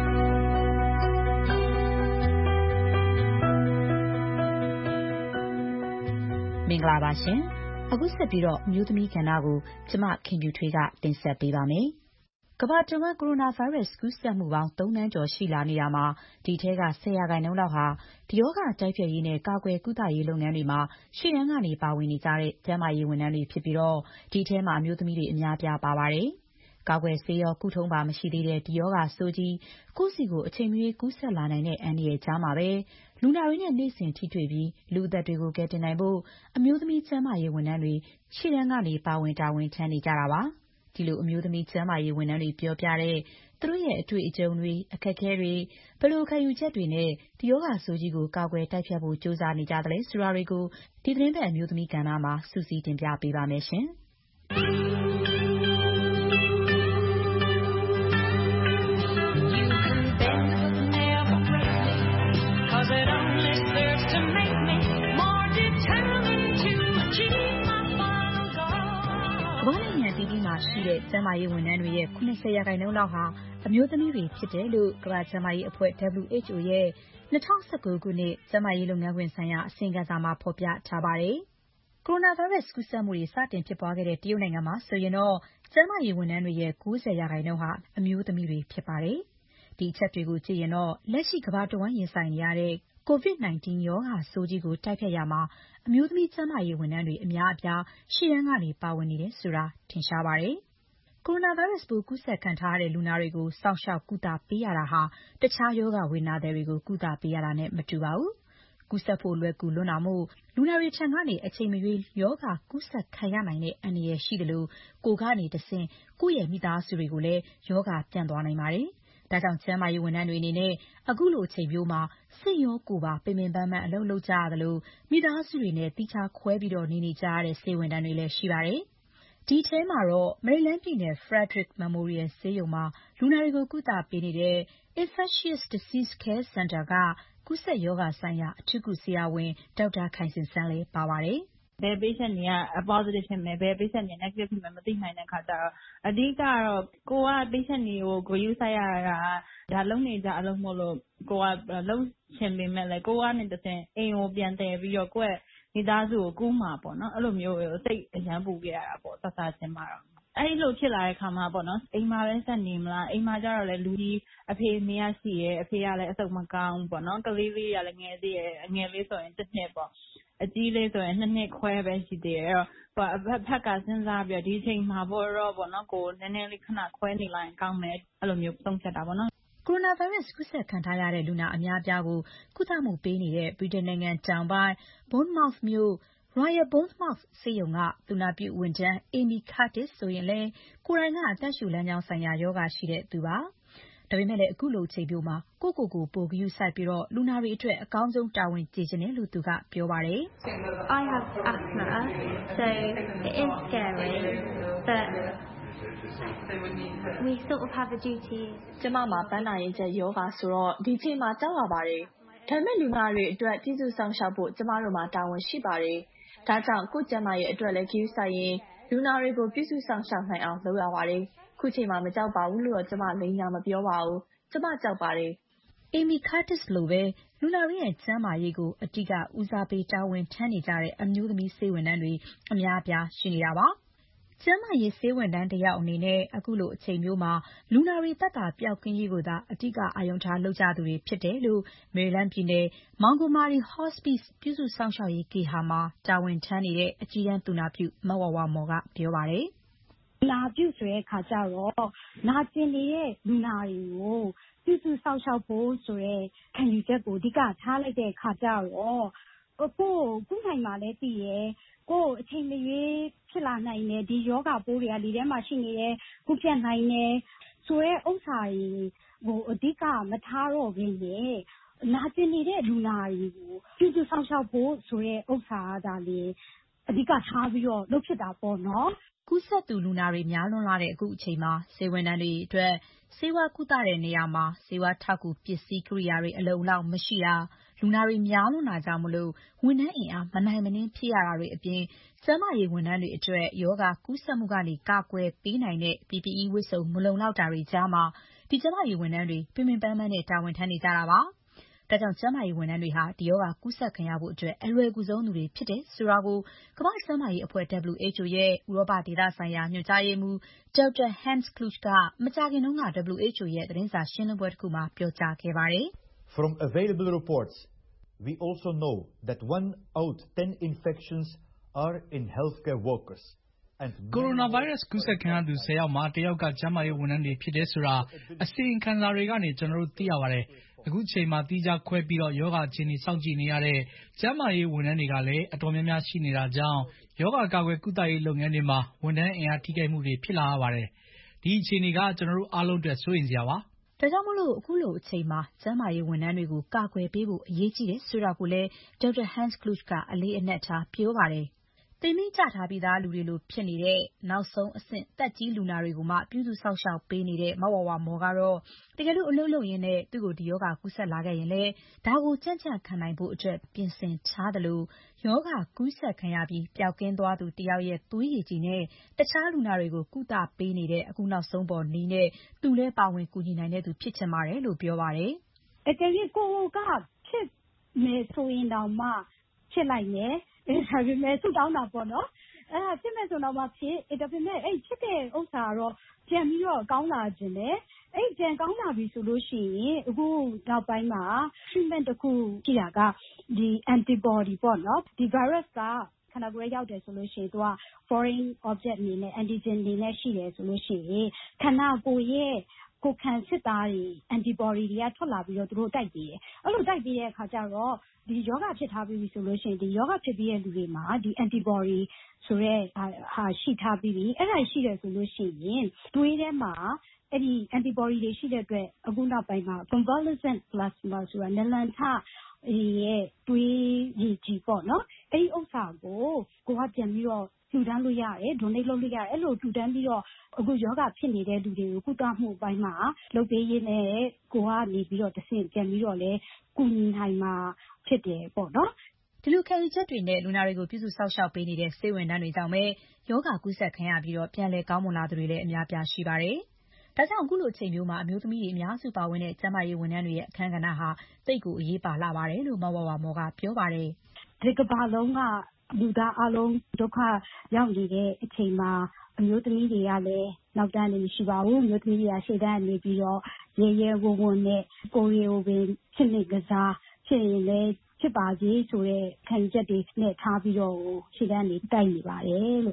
မင်္ဂလာပါရှင်။အခုဆက်ပြီးတော့အမျိုးသမီးကဏ္ဍကိုကျမခင်ဖြူထွေးကတင်ဆက်ပေးပါမယ်။ကမ္ဘာတဝန်းကိုရိုနာဗိုင်းရပ်စ်ကူးစက်မှုပေါင်းသုံးသန်းကျော်ရှိလာနေတာမှာဒီထဲကဆယ်ရာခိုင်နှုန်းလောက်ဟာဒီရောဂါတိုက်ဖျက်ရေးနဲ့ကာကွယ်ကုသရေးလုပ်ငန်းတွေမှာရှေ့တန်းကနေပါဝင်နေကြတဲ့ကျန်းမာရေးဝန်ထမ်းတွေဖြစ်ပြီးတော့ဒီထဲမှာအမျိုးသမီးတွေအများပြားပါပါတယ်။ကာကွယ်ဆေးရောကုထုံးပါမရှိသေးတဲ့ဒီရောဂါဆိုးကြီးကိုယ့်စီကိုအချိန်မရွေးကူးစက်လာနိုင်တဲ့အန္တရာယ်ကြားမှာပဲလူနာတွေနဲ့နေ့စဉ်ထိတွေ့ပြီးလူအသက်တွေကိုကယ်တင်နိုင်ဖို့အမျိုးသမီးကျန်းမာရေးဝန်ထမ်းတွေရှေ့တန်းကနေပါဝင်တာဝန်ထမ်းနေကြတာပါ။ဒီလိုအမျိုးသမီးကျန်းမာရေးဝန်ထမ်းတွေပြောပြတဲ့သူတို့ရဲ့အတွေ့အကြုံတွေအခက်အခဲတွေဘယ်လိုခံယူချက်တွေနဲ့ဒီရောဂါဆိုးကြီးကိုကာကွယ်တိုက်ဖျက်ဖို့ကြိုးစားနေကြတယ်ဆိုတာတွေကိုဒီသတင်းပတ်အမျိုးသမီးကဏ္ဍမှာစူးစီးတင်ပြပေးပါမယ်ရှင်။ရှိတဲ့ကျန်းမာရေးဝန်ထမ်းတွေရဲ့၇၀ရာခိုင်နှုန်းလောက်ဟာအမျိုးသမီးတွေဖြစ်တယ်လို့ကမ္ဘာ့ကျန်းမာရေးအဖွဲ့ W H O ရဲ့၂၀၁၉ခုနှစ်ကျန်းမာရေးလုပ်ငန်းခွင်ဆိုင်ရာအစီရင်ခံစာမှာဖော်ပြထားပါတယ်။ကိုရိုနာဗိုင်းရပ်စ်ကူးစက်မှုတွေစတင်ဖြစ်ပွားခဲ့တဲ့တရုတ်နိုင်ငံမှာဆိုရင်တော့ကျန်းမာရေးဝန်ထမ်းတွေရဲ့၉၀ရာခိုင်နှုန်းဟာအမျိုးသမီးတွေဖြစ်ပါတယ်။ဒီအချက်တွေကိုကြည့်ရင်တော့လက်ရှိကမ္ဘာတဝန်းရင်ဆိုင်နေရတဲ့ကိုဗစ်၁၉ ရောဂါဆိုးကြီးကိုတိုက်ဖျက်ရာမှာအမျိုးသမီးကျန်းမာရေးဝန်ထမ်းတွေအများအပြားရှေ့တန်းကနေပါဝင်နေတယ်ဆိုတာထင်ရှားပါတယ်။ကိုရိုနာဗိုင်းရပ်စ်ပိုးကူးစက်ခံထားရတဲ့လူနာတွေကိုစောင့်ရှောက်ကုသပေးရတာဟာတခြားရောဂါဝေဒနာသည်တွေကိုကုသပေးရတာနဲ့မတူပါဘူး။ကူးစက်ဖို့လွယ်ကူလွန်းတာမို့လူနာတွေထံကနေအချိန်မရွေးရောဂါကူးစက်ခံရနိုင်တဲ့အန္တရာယ်ရှိသလိုကိုယ်ကနေတဆင့်ကိုယ့်ရဲ့မိသားစုတွေကိုလည်းရောဂါပြန့်သွားနိုင်ပါတယ်။ဒါကြောင့်ကျန်းမာရေးဝန်ထမ်းတွေအနေနဲ့အခုလိုအချိန်မျိုးမှာစိတ်ရောကိုယ်ပါပင်ပင်ပန်းပန်းအလုပ်လုပ်ကြရသလိုမိသားစုတွေနဲ့သီးခြားခွဲပြီးတော့နေနေကြရတဲ့ဆေးဝန်ထမ်းတွေလည်းရှိပါတယ်။ဒီထဲမှာတော့မေရီလန်းပြည်နယ် Frederick Memorial ဆေးရုံမှာလူနာတွေကိုကုသပေးနေတဲ့ Infectious Disease Care Center ကကူးစက်ရောဂါဆိုင်ရာအထူးကုဆရာဝန်ဒေါက်တာခိုင်ဇင်စန်းလည်းပါပါတယ်။ဘယ် patient တွေက positive ဖြစ်မယ်ဘယ် patient တွေ negative ဖြစ်မယ်မသိနိုင်တဲ့အခါကျတော့အဓိကတော့ကိုက patient တွေကိုဂရုစိုက်ရတာကဒါလုပ်နေကြအလုပ်မို့လို့ကိုကလုပ်ချင်ပေမဲ့လည်းကိုကနေတဆင့်အိမ်ကိုပြန်တည်ပြီးတော့ကိုယ့်ရဲ့မိသားစုကိုကူးမှာပေါ့နော်အဲ့လိုမျိုးစိတ်အရန်ပူခဲ့ရတာပေါ့စစချင်းမှာတော့အဲ့လိုဖြစ်လာတဲ့ခါမှာပေါ့နော်အိမ်မှာပဲဆက်နေမလားအိမ်မှာကျတော့လေလူကြီးအဖေအမေကရှိရဲအဖေကလည်းအဆုတ်မကောင်းပေါ့နော်ကလေးလေးကလည်းငယ်သေးရဲ့ငယ်လေးဆိုရင်တစ်နှစ်ပေါ့အကြီးလေးဆိုရင်နှစ်နှစ်ခွဲပဲရှိသေးတယ်အဲ့တော့အဖက်ဖက်ကစဉ်းစားပြီးဒီအချိန်မှာပေါ့တော့ပေါ့နော်ကိုနည်းနည်းလေးခဏခွဲနေလိုက်ရင်ကောင်းမယ်အဲ့လိုမျိုးသုံးဖြတ်တာပေါ့နော်ကိုရိုနာဗိုင်းရပ်စ်ကူးစက်ခံထားရတဲ့လူနာအများအပြားကိုကုသမှုပေးနေတဲ့ဗြိတိန်နိုင်ငံတောင်ပိုင်း Bournemouth မြို့ Royal Bournemouth ဆေးရုံကသူနာပြုဝန်ထမ်း Amy Curtis ဆိုရင်လည်းကိုယ်တိုင်ကအသက်ရှူလမ်းကြောင်းဆိုင်ရာရောဂါရှိတဲ့သူပါ။ဒါပေမဲ့လည်းအခုလိုအချိန်မျိုးမှာကိုယ့်ကိုယ်ကိုပိုဂရုစိုက်ပြီးတော့လူနာတွေအတွက်အကောင်းဆုံးတာဝန်ကျေချင်တယ်လို့သူကပြောပါတယ်။ I have asthma, so it is scary, but we sort of have a duty. ကျမမှာပန်းနာရင်ကျက်ယောဂါဆိုတော့ဒီချိန်မှာကြောက်ရပါတယ်။ဒါပေမဲ့လူနာတွေအတွက်ပြည်စုဆောင်ရှောက်ဖို့ကျမတို့မှာတာဝန်ရှိပါတယ်။ဒါကြောင့်ကိုယ့်ကျန်းမာရေးအတွက်လည်းဂရုစိုက်ရင်လူနာတွေကိုပြည်စုဆောင်ရှောက်နိုင်အောင်လုပ်ရပါတယ်။ခုချိန်မှာမကြောက်ပါဘူးလို့တော့ကျမလိမ်ညာမပြောပါဘူး။ကျမကြောက်ပါတယ်။ Amy Curtis လိုပဲလူနာတွေရဲ့ကျန်းမာရေးကိုအတိကဦးစားပေးတာဝန်ထမ်းနေကြတဲ့အမျိုးသမီးဆေးဝန်ထမ်းတွေအများအပြားရှိနေတာပါ။ကျန်းမာရေးဆေးဝန်ထမ်းတစ်ယောက်အနေနဲ့အခုလိုအချိန်မျိုးမှာလူနာတွေသက်သာပျောက်ကင်းရေးကိုသာအဓိကအာရုံထားလုပ်ကြသူတွေဖြစ်တယ်လို့မေရီလန်းပြည်နယ် Montgomery Hospice ပြုစုစောင့်ရှောက်ရေးဂေဟာမှာတာဝန်ထမ်းနေတဲ့အကြီးတန်းသူနာပြုမဝဝမော်ကပြောပါတယ်။နာပြုဆိုတဲ့အခါကျတော့နာကျင်နေတဲ့လူနာတွေကိုပြုစုစောင့်ရှောက်ဖို့ဆိုတဲ့ခံယူချက်ကိုအဓိကထားလိုက်တဲ့အခါကျတော့ကိုယ်ကုနိုင်မှလည်းသိရဲကိုယ်အချိန်မရွေးဖြစ်လာနိုင်တယ်ဒီယောဂပိုးတွေကဒီထဲမှာရှိနေတယ်ကုပြတ်နိုင်တယ်ဆိုတဲ့ဥစ္စာတွေကိုအဓိကမထားတော့ဘဲနဲ့နာကျင်နေတဲ့လူနာတွေကိုပြုစုစောင့်ရှောက်ဖို့ဆိုတဲ့ဥစ္စာကဒါလေအဓိကထားပြီးတော့လုပ်ဖြစ်တာပေါ့နော်ကူးစက်သူလူနာတွေများလွန်းလာတဲ့အခုအချိန်မှာဆေးဝန်ထမ်းတွေအတွက်ဆေးဝါးကုသတဲ့နေရာမှာဆေးဝါးထောက်ကူပစ္စည်းကိရိယာတွေအလုံအလောက်မရှိတာလူနာတွေများလွန်းတာကြောင့်မလို့ဝန်ထမ်းအင်အားမနိုင်မနှင်းဖြစ်ရတာတွေအပြင်ကျန်းမာရေးဝန်ထမ်းတွေအတွက်ယောဂကူးစက်မှုကနေကာကွယ်ပေးနိုင်တဲ့ P P E ဝတ်စုံမလုံလောက်တာတွေကြားမှာဒီကျန်းမာရေးဝန်ထမ်းတွေပင်ပင်ပန်းပန်းနဲ့တာဝန်ထမ်းနေကြတာပါဒါကြောင့်ကျန်းမာရေးဝန်ထမ်းတွေဟာဒီယောဂကူးစက်ခံရဖို့အတွက်အလွယ်ကူဆုံးသူတွေဖြစ်တယ်ဆိုတာကိုကမ္ဘာ့ကျန်းမာရေးအဖွဲ့ W H O ရဲ့ဥရောပဒေသဆိုင်ရာညွှန်ကြားရေးမှူး Doctor Hans Kluge ကမကြာခင်တုန်းက W H O ရဲ့သတင်းစာရှင်းလင်းပွဲတစ်ခုမှာပြောကြားခဲ့ပါတယ်။ From available reports, we also know that one out ten infections are in healthcare workers. ကိုရိုနာဗိုင်းရပ်စ်ကူးစက်ခံရသူဆယ်ယောက်မှာတစ်ယောက်ကကျန်းမာရေးဝန်ထမ်းတွေဖြစ်တယ်ဆိုတာအစီရင်ခံစာတွေကနေကျွန်တော်တို့သိရပါတယ်။အခုချိန်မှာတိကျခွဲပြီးတော့ယောဂအခြေအနေစောင့်ကြည့်နေရတဲ့ကျန်းမာရေးဝန်ထမ်းတွေကလည်းအတော်များများရှိနေတာကြောင့်ယောဂကာကွယ်ကုသရေးလုပ်ငန်းတွေမှာဝန်ထမ်းအင်အားထိခိုက်မှုတွေဖြစ်လာရပါတယ်။ဒီအခြေအနေကကျွန်တော်တို့အားလုံးအတွက်စိုးရိမ်စရာပါ။ဒါကြောင့်မလို့အခုလိုအချိန်မှာကျန်းမာရေးဝန်ထမ်းတွေကိုကာကွယ်ပေးဖို့အရေးကြီးတယ်ဆိုတာကိုလည်း Doctor Hans Kluge ကအလေးအနက်ထားပြောပါတယ်။သင်္မင်းကျထားပြီးသားလူတွေလိုဖြစ်နေတဲ့နောက်ဆုံးအဆင့်သက်ကြီးလူနာတွေကိုမှပြုစုစောင့်ရှောက်ပေးနေတဲ့မဝဝမော်ကတော့တကယ်လို့အလုပ်လုပ်ရင်းနဲ့သူ့ကိုဒီယောဂကူးစက်လာခဲ့ရင်လည်းဒါကိုကြံ့ကြံ့ခံနိုင်ဖို့အတွက်ပြင်ဆင်ထားတယ်လို့ယောဂကူးစက်ခံရပြီးပျောက်ကင်းသွားသူတယောက်ရဲ့သွေးရည်ကြည်နဲ့တခြားလူနာတွေကိုကုသပေးနေတဲ့အခုနောက်ဆုံးပေါ်နည်းနဲ့သူလည်းပါဝင်ကူညီနိုင်တဲ့သူဖြစ်ချင်ပါတယ်လို့ပြောပါတယ်။အကယ်၍ကိုကဖြစ်မယ်ဆိုရင်တောင်မှဖြစ်လိုက်မယ်ဒါပေမဲ့ဆုတောင်းတာပေါ့နော်အဲ့ဒါဖြစ်မဲ့ဆိုတော့မှဖြစ်ဒါပေမဲ့အဲ့ဖြစ်တဲ့ဥစ္စာတော့ပြန်ပြီးတော့ကောင်းလာခြင်းလေအဲ့ပြန်ကောင်းလာပြီဆိုလို့ရှိရင်အခုနောက်ပိုင်းမှာ treatment တစ်ခုကြည့်တာကဒီ antibody ပေါ့နော်ဒီ virus ကခန္ဓာကိုယ်ရောက်တယ်ဆိုလို့ရှိရင်သူက foreign object အနေနဲ့ antigen အနေနဲ့ရှိတယ်ဆိုလို့ရှိရင်ခန္ဓာကိုယ်ရဲ့ကိုယ်ခံစစ်သားတွေ antibody တွေကထွက်လာပြီးတော့သူတို့တိုက်ပေးတယ်အဲ့လိုတိုက်ပေးတဲ့အခါကျတော့ဒီယောဂဖြစ်ထားပြီးဆိုလို့ရှိရင်ဒီယောဂဖြစ်ပြီးတဲ့လူတွေမှာဒီ antibody ဆိုတဲ့ဟာရှိထားပြီးပြီအဲ့ဒါရှိတယ်ဆိုလို့ရှိရင်သွေးထဲမှာအဲ့ဒီ antibody တွေရှိတဲ့အတွက်အခုနောက်ပိုင်းမှာ convalescent plasma ဆိုတာနလန်ထရဲ့သွေးရည်ကြည်ပေါ့နော်အဲ့ဒီဥစ္စာကိုကိုကပြန်ပြီးတော့ထူတန်းလို့ရတယ် donate လုပ်လို့ရတယ်အဲ့လိုထူတန်းပြီးတော့အခုယောဂဖြစ်နေတဲ့လူတွေကိုကုသမှုအပိုင်းမှာလုပ်ပေးရင်းနဲ့ကိုကနေပြီးတော့တဆင့်ပြန်ပြီးတော့လဲကုညီနိုင်မှာဖြစ်တယ်ပေါ့နော်ဒီလိုခံယူချက်တွေနဲ့လူနာတွေကိုပြုစုစောင့်ရှောက်ပေးနေတဲ့ဆေးဝန်ထမ်းတွေကြောင့်ပဲယောဂကူးစက်ခံရပြီးတော့ပြန်လည်ကောင်းမွန်လာသူတွေလည်းအများပြားရှိပါတယ်။ဒါကြောင့်အခုလိုအချိန်မျိုးမှာအမျိုးသမီးတွေအများစုပါဝင်တဲ့ကျန်းမာရေးဝန်ထမ်းတွေရဲ့အခန်းကဏ္ဍဟာသိပ်ကိုအရေးပါလာပါတယ်လို့မဝဝမော်ကပြောပါတယ်။ဒီကမ္ဘာလုံးကလူသားအလုံးဒုက္ခရောက်နေတဲ့အချိန်မှာအမျိုးသမီးတွေကလည်းနောက်တန်းနေမရှိပါဘူးအမျိုးသမီးတွေကရှေ့တန်းနေပြီးတော့ရဲရဲဝံ့ဝံ့နဲ့ကိုရီကိုပင်ဖြစ်နေကစားဖြစ်ရင်လည်းဖြစ်ပါစေဆိုတဲ့ခံယူချက်တွေနဲ့ထားပြီးတော့ရှေ့တန်းနေတိုက်နေပါတယ်လို့က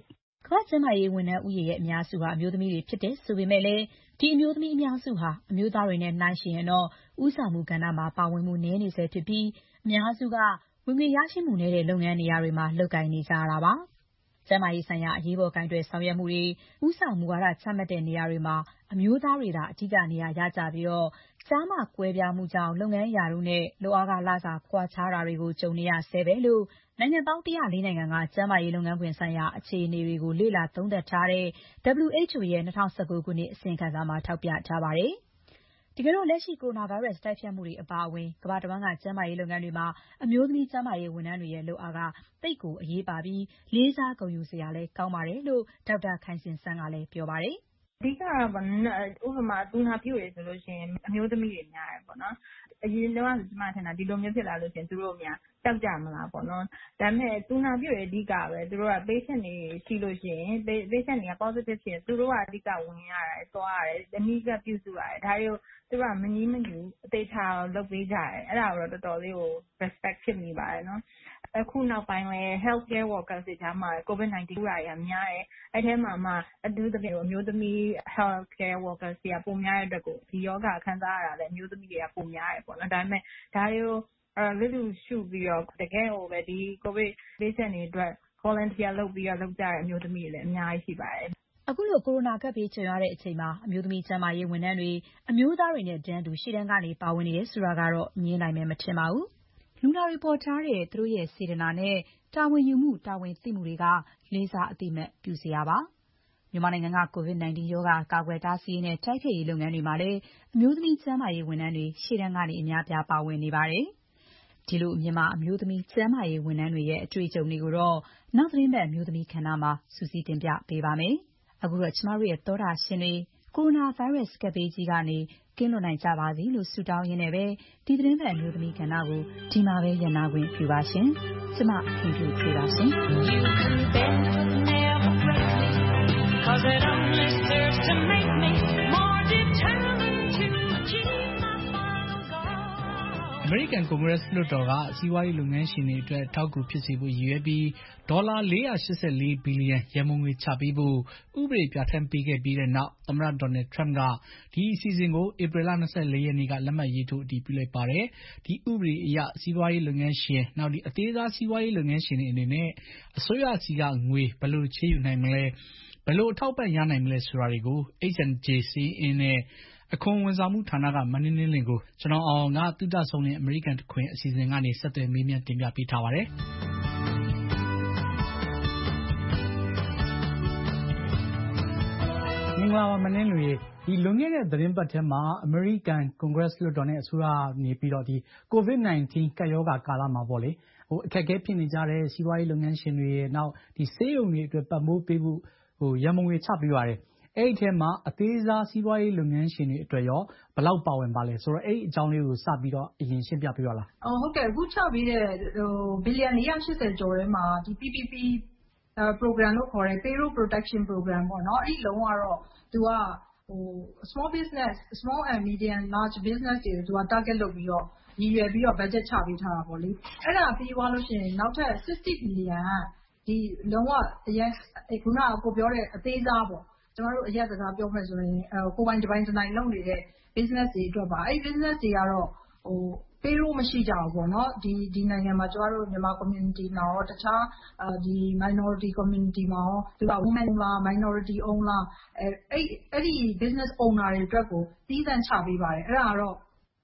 ကမ္ဘာ့ကျန်းမာရေးဝန်ထမ်းဦးရေရဲ့အများစုဟာအမျိုးသမီးတွေဖြစ်တယ်ဆိုပေမဲ့လည်းဒီအမျိုးသမီးအများစုဟာအမျိုးသားတွေနဲ့နှိုင်းယှဉ်ရင်တော့ဦးဆောင်မှုကဏ္ဍမှာပါဝင်မှုနည်းနေဆဲဖြစ်ပြီးအများစုကဝင်ငွေရရှိမှုနည်းတဲ့လုပ်ငန်းနေရာတွေမှာလုပ်ကိုင်နေကြရတာပါ။ကျန်းမာရေးဆိုင်ရာအရေးပေါ်ကိုင်တွယ်ဆောင်ရွက်မှုတွေဦးဆောင်မှုဝါဒချမှတ်တဲ့နေရာတွေမှာအမျိုးသားတွေသာအဓိကနေရာရကြပြီးတော့ကျားမကွဲပြားမှုကြောင့်လုပ်ငန်းရာထူးနဲ့လုပ်အားကလစာကွာခြားတာတွေကိုကြုံနေရဆဲပဲလို့နိုင်ငံပေါင်း၁၀၄နိုင်ငံကကျန်းမာရေးလုပ်ငန်းခွင်ဆိုင်ရာအခြေအနေတွေကိုလေ့လာသုံးသပ်ထားတဲ့ W H O ရဲ့၂၀၁၉ခုနှစ်အစီရင်ခံစာမှာထောက်ပြထားပါတယ်။တကယ်တော့လက်ရှိကိုရိုနာဗိုင်းရပ်စ်တိုက်ဖျက်မှုတွေအပါအဝင်ကမ္ဘာတဝန်းကကျန်းမာရေးလုပ်ငန်းတွေမှာအမျိုးသမီးကျန်းမာရေးဝန်ထမ်းတွေရဲ့လုပ်အားကသိပ်ကိုအရေးပါပြီးလေးစားဂုဏ်ယူစရာလည်းကောင်းပါတယ်လို့ဒေါက်တာခိုင်စင်စန်းကလည်းပြောပါတယ်။အဓိကတော့ဥပမာသူနာပြုတွေဆိုလို့ရှိရင်အမျိုးသမီးတွေများတယ်ပေါ့နော်။အရင်တုန်းကကျမထင်တာဒီလိုမျိုးဖြစ်လာလို့ရှိရင်သူတို့များကြောက်ကြမလားပေါ့နော်။ဒါပေမဲ့သူနာပြုတွေအဓိကပဲသူတို့က patient တွေရှိလို့ရှိရင် patient တွေက positive ဖြစ်ရင်သူတို့ကအဓိကဝင်ရတယ်၊သွားရတယ်၊အနီးကပ်ပြုစုရတယ်။ဒါတွေကိုသူတို့ကမငြီးမညူအသေချာလုပ်ပေးကြတယ်။အဲ့ဒါကိုတော့တော်တော်လေးကို respect ဖြစ်မိပါတယ်နော်။အခုနောက်ပိုင်းလည်း healthcare workers တွေကြားမှာ COVID nineteen ကူးတာတွေကများတယ်။အဲ့ထဲမှာမှအထူးသဖြင့်အမျိုးသမီး healthcare workers တွေကပိုများတဲ့အတွက်ကိုဒီရောဂါခံစားရတာလည်းအမျိုးသမီးတွေကပိုများတယ်ပေါ့နော်။ဒါပေမဲ့ဒါတွေကိုလစ်လျူရှုပြီးတော့တကယ်ကိုပဲဒီ COVID patient တွေအတွက် volunteer လုပ်ပြီးတော့လုပ်ကြတဲ့အမျိုးသမီးတွေလည်းအများကြီးရှိပါတယ်။အခုလိုကိုရိုနာကပ်ဘေးကြုံရတဲ့အချိန်မှာအမျိုးသမီးကျန်းမာရေးဝန်ထမ်းတွေအမျိုးသားတွေနဲ့တန်းတူရှေ့တန်းကနေပါဝင်နေတယ်ဆိုတာကတော့ငြင်းနိုင်မယ်မထင်ပါဘူး။လူနာတွေပေါ်ထားတဲ့သူတို့ရဲ့စေတနာနဲ့တာဝန်ယူမှုတာဝန်သိမှုတွေကလေးစားအသိအမှတ်ပြုစရာပါ။မြန်မာနိုင်ငံက COVID nineteen ရောဂါကာကွယ်တားဆီးရေးနဲ့တိုက်ဖျက်ရေးလုပ်ငန်းတွေမှာလည်းအမျိုးသမီးကျန်းမာရေးဝန်ထမ်းတွေရှေ့တန်းကနေအများပြားပါဝင်နေပါတယ်။ဒီလိုမြန်မာအမျိုးသမီးကျန်းမာရေးဝန်ထမ်းတွေရဲ့အတွေ့အကြုံတွေကိုတော့နောက်သတင်းပတ်အမျိုးသမီးခန္ဓာမှာစူးစီးတင်ပြပေးပါမယ်။အခုတော့ကျမတို့ရဲ့သောတာရှင်တွေကိုရိုနာဗိုင်းရပ်စ်ကပ်ဘေးကြီးကနေကင်းလွတ်နိုင်ကြပါစေလို့ဆုတောင်းရင်းနဲ့ပဲဒီသတင်းပတ်အမျိုးသမီးခန္ဓာကိုဒီမှာပဲရန်နာခွင့်ပြုပါရှင်။ကျမခင်ဖြူဖြေပါရှင်။ Cause it only serves to make me more determined to achieve my final goal. အမေရိကန်ကွန်ဂရက်လွှတ်တော်ကစီးပွားရေးလုပ်ငန်းရှင်တွေအတွက်အထောက်အကူဖြစ်စေဖို့ရည်ရွယ်ပြီးဒေါ်လာ၄၈၄ဘီလီယံရန်ပုံငွေချပေးဖို့ဥပဒေပြဋ္ဌာန်းပေးခဲ့ပြီးတဲ့နောက်သမ္မတဒေါ်နယ်ထရမ့်ကဒီအစီအစဉ်ကိုဧပြီလ၂၄ရက်နေ့ကလက်မှတ်ရေးထိုးအတည်ပြုလိုက်ပါတယ်။ဒီဥပဒေအရစီးပွားရေးလုပ်ငန်းရှင်နောက်ဒီအသေးစားစီးပွားရေးလုပ်ငန်းရှင်တွေအနေနဲ့အစိုးရစီကငွေဘယ်လိုချေးယူနိုင်မလဲဘယ်လိုအထောက်ပံ့ရနိုင်မလဲဆိုတာတွေကို H and J စီးအင်းနဲ့အခွန်ဝန်ဆောင်မှုဌာနကမင်းနှင်းလင်းကိုကျွန်တော်အောင်ကသုတဆုံးတဲ့အမေရိကန်တခွင်အစီအစဉ်ကနေဆက်သွယ်မေးမြန်းတင်ပြပေးထားပါတယ်။မင်္ဂလာပါမင်းနှင်းလူရေဒီလွန်ခဲ့တဲ့သတင်းပတ်ထဲမှာအမေရိကန်ကွန်ဂရက်လွှတ်တော်နဲ့အစိုးရနေပြီးတော့ဒီ COVID nineteen ကပ်ရောဂါကာလမှာပေါ့လေဟိုအခက်အခဲဖြစ်နေကြတဲ့စီးပွားရေးလုပ်ငန်းရှင်တွေရဲ့နောက်ဒီဆေးရုံတွေအတွက်ပတ်မိုးပေးဖို့ဟိုရန်ပုံငွေချပေးပါတယ်အဲ့ဒီထဲမှာအသေးစားစီးပွားရေးလုပ်ငန်းရှင်တွေအတွက်ရောဘယ်လောက်ပါဝင်ပါလဲဆိုတော့အဲ့ဒီအကြောင်းလေးကိုစပြီးတော့အရင်ရှင်းပြပေးပါလားအော်ဟုတ်ကဲ့အခုချပေးတဲ့ဟိုဘီလီယံ၄၈၀ကျော်ထဲမှာဒီ P P P program လို့ခေါ်တဲ့ payroll protection program ပေါ့နော်အဲ့ဒီလုံးကတော့သူကဟို small business small and medium large business တွေကိုသူက target လုပ်ပြီးတော့ရည်ရွယ်ပြီးတော့ budget ချပေးထားတာပေါ့လေအဲ့ဒါပြီးသွားလို့ရှိရင်နောက်ထပ်sixty billionဒီလုံးဝအရင်ခုနကကိုပြောတဲ့အသေးစားပေါ့ကျမတို့အရက်စကားပြောမယ်ဆိုရင်ကိုပိုင်တစ်ပိုင်းတစ်နိုင်လုပ်နေတဲ့ business တွေအတွက်ပါအဲ့ business တွေကတော့ဟို payroll မရှိကြဘူးပေါ့နော်ဒီဒီနိုင်ငံမှာကျမတို့မြန်မာ community မှာရောတခြားဒီ minority community မှာရောသူက women လား minority own လားအဲ့အဲ့ဒီ business owner တွေအတွက်ကိုသီးသန့်ချပေးပါတယ်အဲ့ဒါကတော့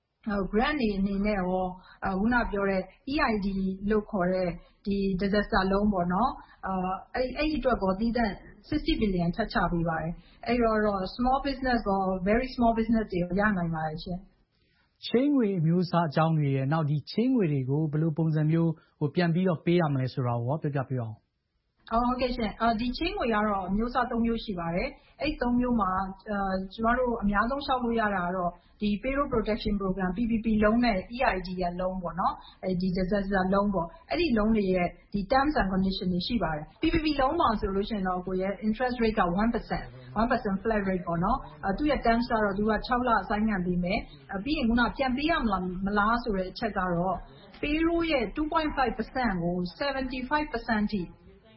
grant တွေအနေနဲ့ရောခုနပြောတဲ့ E I D လို့ခေါ်တဲ့ဒီ disaster loan ပေါ့နော်အဲ့အဲ့ဒီအတွက်ကိုသီးသန့်sixty billion ထပ်ချပေးပါတယ်အဲ့တော့ small business ရော very small business တွေရနိုင်ပါတယ်ရှင်ချေးငွေအမျိုးအစားအကြောင်းတွေရဲ့နောက်ဒီချေးငွေတွေကိုဘယ်လိုပုံစံမျိုးဟိုပြန်ပြီးတော့ပေးရမလဲဆိုတာကိုပြောပြပေးအောင်အော်ဟုတ်ကဲ့ရှင်အာဒီချင်းငွေကတော့မျိုးစားသုံးမျိုးရှိပါတယ်အဲ့သုံးမျိုးမှာအာကျမတို့အများဆုံးရှောက်လို့ရတာကတော့ဒီ payroll protection program P P P loan နဲ့ E I D ရဲ့ loan ပေါ့နော်အဲဒီ disaster loan ပေါ့အဲ့ဒီ loan တွေရဲ့ဒီ terms and condition တွေရှိပါတယ် P P P loan မှာဆိုလို့ရှိရင်တော့ကိုရဲ့ interest rate ကone percent one percent flat rate ပေါ့နော်အဲသူ့ရဲ့ terms ကတော့သူကsixလအဆိုင်ငံပေးမယ်ပြီးရင်ခုနပြန်ပေးရမလားမလားဆိုတဲ့အချက်ကတော့ payroll ရဲ့two point five percent ကိုseventy-five percent ထိ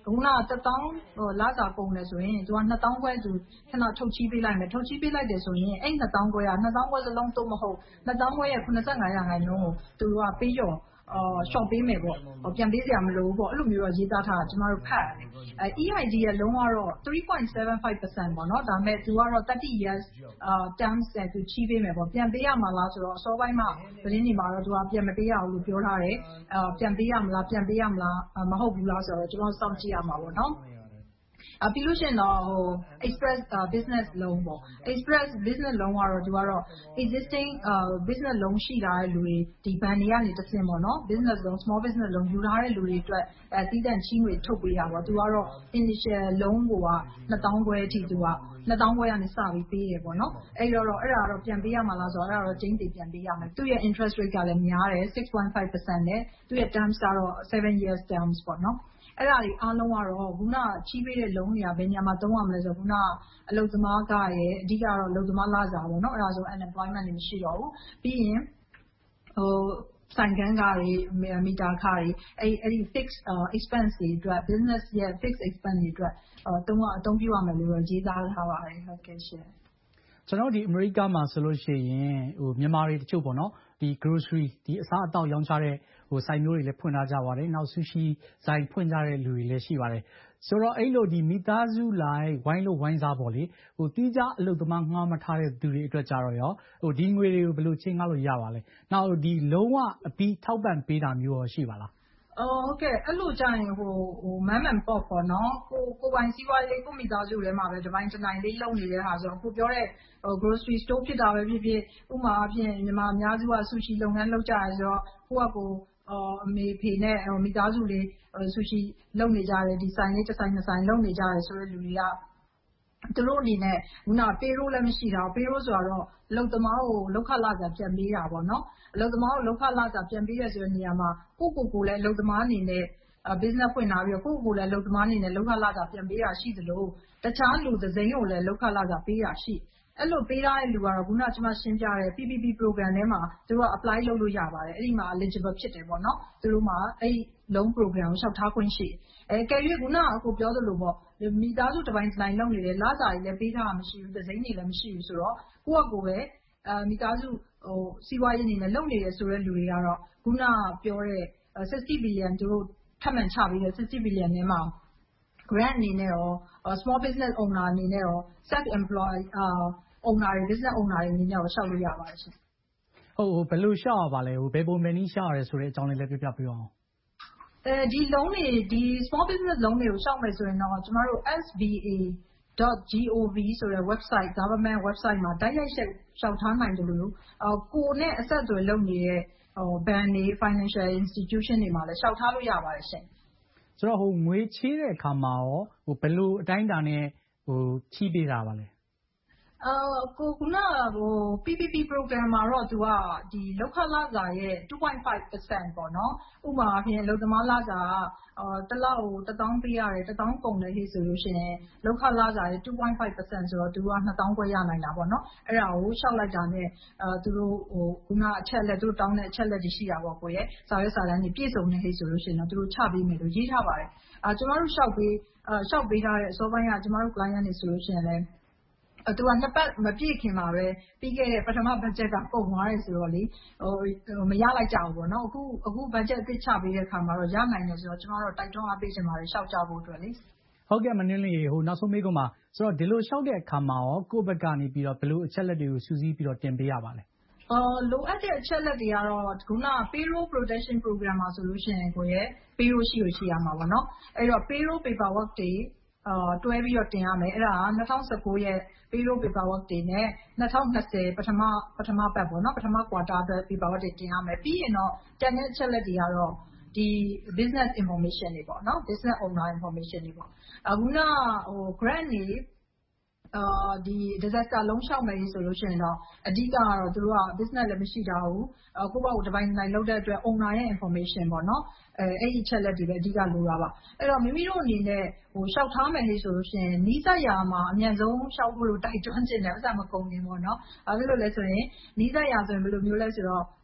ခုနကတစ်သောင်းလစာကုန်တယ်ဆိုရင်သူကနှစ်သောင်းခွဲဆိုခဏထုတ်ချေးပေးလိုက်မယ်ထုတ်ချေးပေးလိုက်တယ်ဆိုရင်အဲ့နှစ်သောင်းခွဲကနှစ်သောင်းခွဲစလုံးသို့မဟုတ်နှစ်သောင်းခွဲရဲ့ခုနစ်ဆယ့်ငါးရာခိုင်နှုန်းကိုသူတို့ကပေးကျော်အော် short ပေးမယ်ပေါ့ပြန်ပေးစရာမလိုဘူးပေါ့အဲ့လိုမျိုးတော့ရေးသားထားတာကျမတို့ဖတ်ရတယ်အဲ E I D ရဲ့လုံးကတော့ three point seven five percent ပေါ့နော်ဒါပေမဲ့သူကတော့thirty years terms နဲ့သူချီးပေးမယ်ပေါ့ပြန်ပေးရမှာလားဆိုတော့အစောပိုင်းမှာသတင်းတွေမှာတော့သူကပြန်မပေးရဘူးလို့ပြောထားတယ်အဲပြန်ပေးရမလားပြန်ပေးရမလားမဟုတ်ဘူးလားဆိုတော့ကျွန်တော်စောင့်ကြည့်ရမှာပေါ့နော်အပြီးလို့ရှိရင်တော့ဟို express business loan ပေါ့ express business loan ကတော့သူကတော့ existing business loan ရှိလာတဲ့လူတွေဒီဘဏ်တွေကနေတစ်ဆင့်ပေါ့နော် business loan small business loan ယူထားတဲ့လူတွေအတွက်အဲတည်တံ့ချီးငွေထုတ်ပေးတာပေါ့သူကတော့ initial loan ကိုကနှစ်သောင်းခွဲအထိသူကနှစ်သောင်းခွဲကနေစပြီးပေးတယ်ပေါ့နော်အဲ့တော့အဲ့ဒါတော့ပြန်ပေးရမှာလားဆိုတော့အဲ့ဒါတော့ကျင်းတည်ပြန်ပေးရမယ်သူ့ရဲ့ interest rate ကလည်းများတယ်six point five percent နဲ့သူ့ရဲ့ terms ကတော့seven years terms ပေါ့နော်အဲ့ဒါတွေအားလုံးကတော့ခုနချီးပေးတဲ့ loan တွေကဘယ်နေရာမှာသုံးရမလဲဆိုတော့ခုနအလုပ်သမားကရဲ့အဓိကတော့အလုပ်သမားလစာပေါ့နော်အဲ့ဒါဆို unemployment တွေမရှိတော့ဘူးပြီးရင်ဟိုဆိုင်ကန်းကားတွေမီတာခါတွေအဲ့အဲ့ဒီ fixed expense တွေအတွက် business ရဲ့ fixed expense တွေအတွက်တုံးအသုံးပြုရမယ်လို့ရေးသားထားပါတယ်ဟုတ်ကဲ့ရှင်ကျွန်တော်ဒီအမေရိကမှာဆိုလို့ရှိရင်ဟိုမြန်မာတွေတချို့ပေါ့နော်ဒီ grocery ဒီအစားအသောက်ရောင်းချတဲ့ဟိုဆိုင်မျိုးတွေလည်းဖွင့်ထားကြပါတယ်နောက် sushi ဆိုင်ဖွင့်ကြတဲ့လူတွေလည်းရှိပါတယ်ဆိုတော့အဲ့လိုဒီမိသားစုလိုက်ဝိုင်းလို့ဝိုင်းစားပေါ့လေဟိုတီးကြအလုပ်သမားငှားမထားတဲ့သူတွေအတွက်ကြတော့ရောဟိုဒီငွေတွေကိုဘယ်လိုချင်းငှားလို့ရပါလဲနောက်ဒီလုံးဝအပြီးထောက်ပံ့ပေးတာမျိုးရောရှိပါလားအော်ဟုတ်ကဲ့အဲ့လိုကြရင်ဟိုဟို man and pop ပေါ့နော်ကိုကိုပိုင်စီးပွားရေးကိုမိသားစုထဲမှာပဲဒီပိုင်းတစ်နိုင်လေးလုပ်နေတဲ့ဟာဆိုတော့ကိုပြောတဲ့ဟို grocery store ဖြစ်တာပဲဖြစ်ဖြစ်ဥမာအဖြစ်မြန်မာအများစုက sushi လုပ်ငန်းလုပ်ကြရဆိုတော့ကိုကကိုအော်အမေဖေနဲ့မိသားစုလေးဆူရှီလုပ်နေကြတယ်ဒီဆိုင်လေးတစ်ဆိုင်နှစ်ဆိုင်လုပ်နေကြတယ်ဆိုတဲ့လူတွေကသူတို့အနေနဲ့ခုန payroll လည်းမရှိတာ payroll ဆိုတော့လုံသမားကိုလောက်ခလာစာပြန်ပေးတာပေါ့နော်အလုံသမားကိုလောက်ခလာစာပြန်ပေးရဆိုတဲ့နေရာမှာကိုကိုကိုလည်းလုံသမားအနေနဲ့ business ဖွင့်ထားပြီးတော့ကိုကိုကိုလည်းလုံသမားအနေနဲ့လောက်ခလာစာပြန်ပေးတာရှိသလိုတခြားလူတစ်စိမ်းကိုလည်းလောက်ခလာစာပေးတာရှိအဲ့လိုပေးထားတဲ့လူကတော့ခုနကကျွန်မရှင်းပြတဲ့ P P P program ထဲမှာသူတို့က apply လုပ်လို့ရပါတယ်အဲ့ဒီမှာ eligible ဖြစ်တယ်ပေါ့နော်သူတို့မှာအဲ့ loan program ကိုလျှောက်ထားခွင့်ရှိအဲကဲ၍ခုနကအခုပြောသလိုပေါ့မိသားစုတစ်ပိုင်းတစ်နိုင်လုပ်နေတယ်လစာကြီးလည်းပေးထားတာမရှိဘူးတစ်စိမ်းတွေလည်းမရှိဘူးဆိုတော့ကိုယ့်အကိုပဲအဲမိသားစုဟိုစီးပွားရေးအနေနဲ့လုပ်နေတယ်ဆိုတဲ့လူတွေကတော့ခုနကပြောတဲ့sixty billion သူတို့ထပ်မံချပေးတဲ့sixty billion နဲ့မှာ grant အနေနဲ့ရော small business owner အနေနဲ့ရော self employed owner တွေ business owner တွေအနေနဲ့ရောလျှောက်လို့ရပါတယ်ရှင်ဟုတ်ဟိုဘယ်လိုလျှောက်ရပါလဲဟိုဘယ်ပုံမှန်နည်းလျှောက်ရတယ်ဆိုတဲ့အကြောင်းလေးလည်းပြပြပေးအောင်အဲဒီ loan တွေဒီ small business loan တွေကိုလျှောက်မယ်ဆိုရင်တော့ကျွန်တော်တို့ S B A dot gov ဆိုတဲ့ website government website မှာတိုက်ရိုက်လျှောက်ထားနိုင်တယ်လို့ကိုနဲ့အဆက်အသွယ်လုပ်နေတဲ့ဟို bank တွေ financial institution တွေမှာလည်းလျှောက်ထားလို့ရပါတယ်ရှင်ဆိုတော့ဟိုငွေချေးတဲ့အခါမှာရောဟိုဘယ်လိုအတိုင်းအတာနဲ့ဟိုချီးပေးတာပါလဲအာကိုကနာဟို P P P program မှာတော့သူကဒီလောက်ခလာစာရဲ့two point five percent ပေါ့နော်ဥပမာအဖြစ်လောက်သမားလာစာအာတစ်လောက်ကိုတစ်သောင်းပေးရတယ်တစ်သောင်းကုန်တယ်ဟိဆိုလို့ရှိရင်လောက်ခလာစာရဲ့two point five percent ဆိုတော့သူကနှစ်သောင်းခွဲရနိုင်တာပေါ့နော်အဲ့ဒါကိုရှောက်လိုက်တာနဲ့အာသူတို့ဟိုခုနအချက်လက်သူတို့တောင်းတဲ့အချက်လက်တွေရှိတာပေါ့ကိုရဲ့စာရွက်စာတမ်းတွေပြည့်စုံနေဟိဆိုလို့ရှိရင်တော့သူတို့ချပေးမယ်လို့ရေးထားပါတယ်အာကျမတို့ရှောက်ပေးအာရှောက်ပေးထားတဲ့အစောပိုင်းကကျမတို့ client တွေဆိုလို့ရှိရင်လည်းသူကနှစ်ပတ်မပြည့်ခင်မှာပဲပြီးခဲ့တဲ့ပထမ budget ကကုန်သွားတယ်ဆိုတော့လေဟိုမရလိုက်ကြဘူးပေါ့နော်အခုအခု budget အသစ်ချပေးတဲ့အခါမှာတော့ရနိုင်တယ်ဆိုတော့ကျွန်တော်တို့တိုက်တွန်းအားပေးချင်ပါတယ်ရှောက်ကြဖို့အတွက်လေဟုတ်ကဲ့မနှင်းလေးဟိုနောက်ဆုံးမေးခွန်းပါဆိုတော့ဒီလိုရှောက်တဲ့အခါမှာရောကိုယ့်ဘက်ကနေပြီးတော့ဘယ်လိုအချက်လက်တွေကိုစူးစီးပြီးတော့တင်ပေးရပါလဲအော်လိုအပ်တဲ့အချက်လက်တွေကတော့ခုန payroll protection program မှာဆိုလို့ရှိရင်ကိုရဲ့ payroll ရှိလို့ရှိရမှာပေါ့နော်အဲ့တော့ payroll paperwork တွေအာတွဲပြီးတော့တင်ရမယ်အဲ့ဒါကtwo thousand nineteenရဲ့ payroll paperwork တွေနဲ့twenty twentyပထမပထမပတ်ပေါ့နော်ပထမ quarter အတွက် paperwork တွေတင်ရမယ်ပြီးရင်တော့ကျန်တဲ့အချက်လက်တွေကတော့ဒီ business information တွေပေါ့နော် business owner information တွေပေါ့အခုနဟို grant တွေအာဒီ disaster လုံးလျှောက်မယ်ဆိုလို့ရှိရင်တော့အဓိကကတော့သူတို့က business လည်းမရှိတာဘူးအခုပေါ့ဒီပိုင်းတိုင်းလုပ်တဲ့အတွက် owner ရဲ့ information ပေါ့နော်အဲအဲ့ဒီချက်လက်တွေပဲအဓိကလိုတာပါအဲ့တော့မိမိတို့အနေနဲ့ဟိုရှောက်ထားမယ်လို့ဆိုလို့ရှိရင်နီးစပ်ရာမှာအမြန်ဆုံးရှောက်ဖို့လို့တိုက်တွန်းချင်တယ်ဥစ္စာမကုန်ဘူးပေါ့နော်ဘာဖြစ်လို့လဲဆိုရင်နီးစပ်ရာဆိုရင်ဘယ်လိုမျိုးလဲဆိုတော့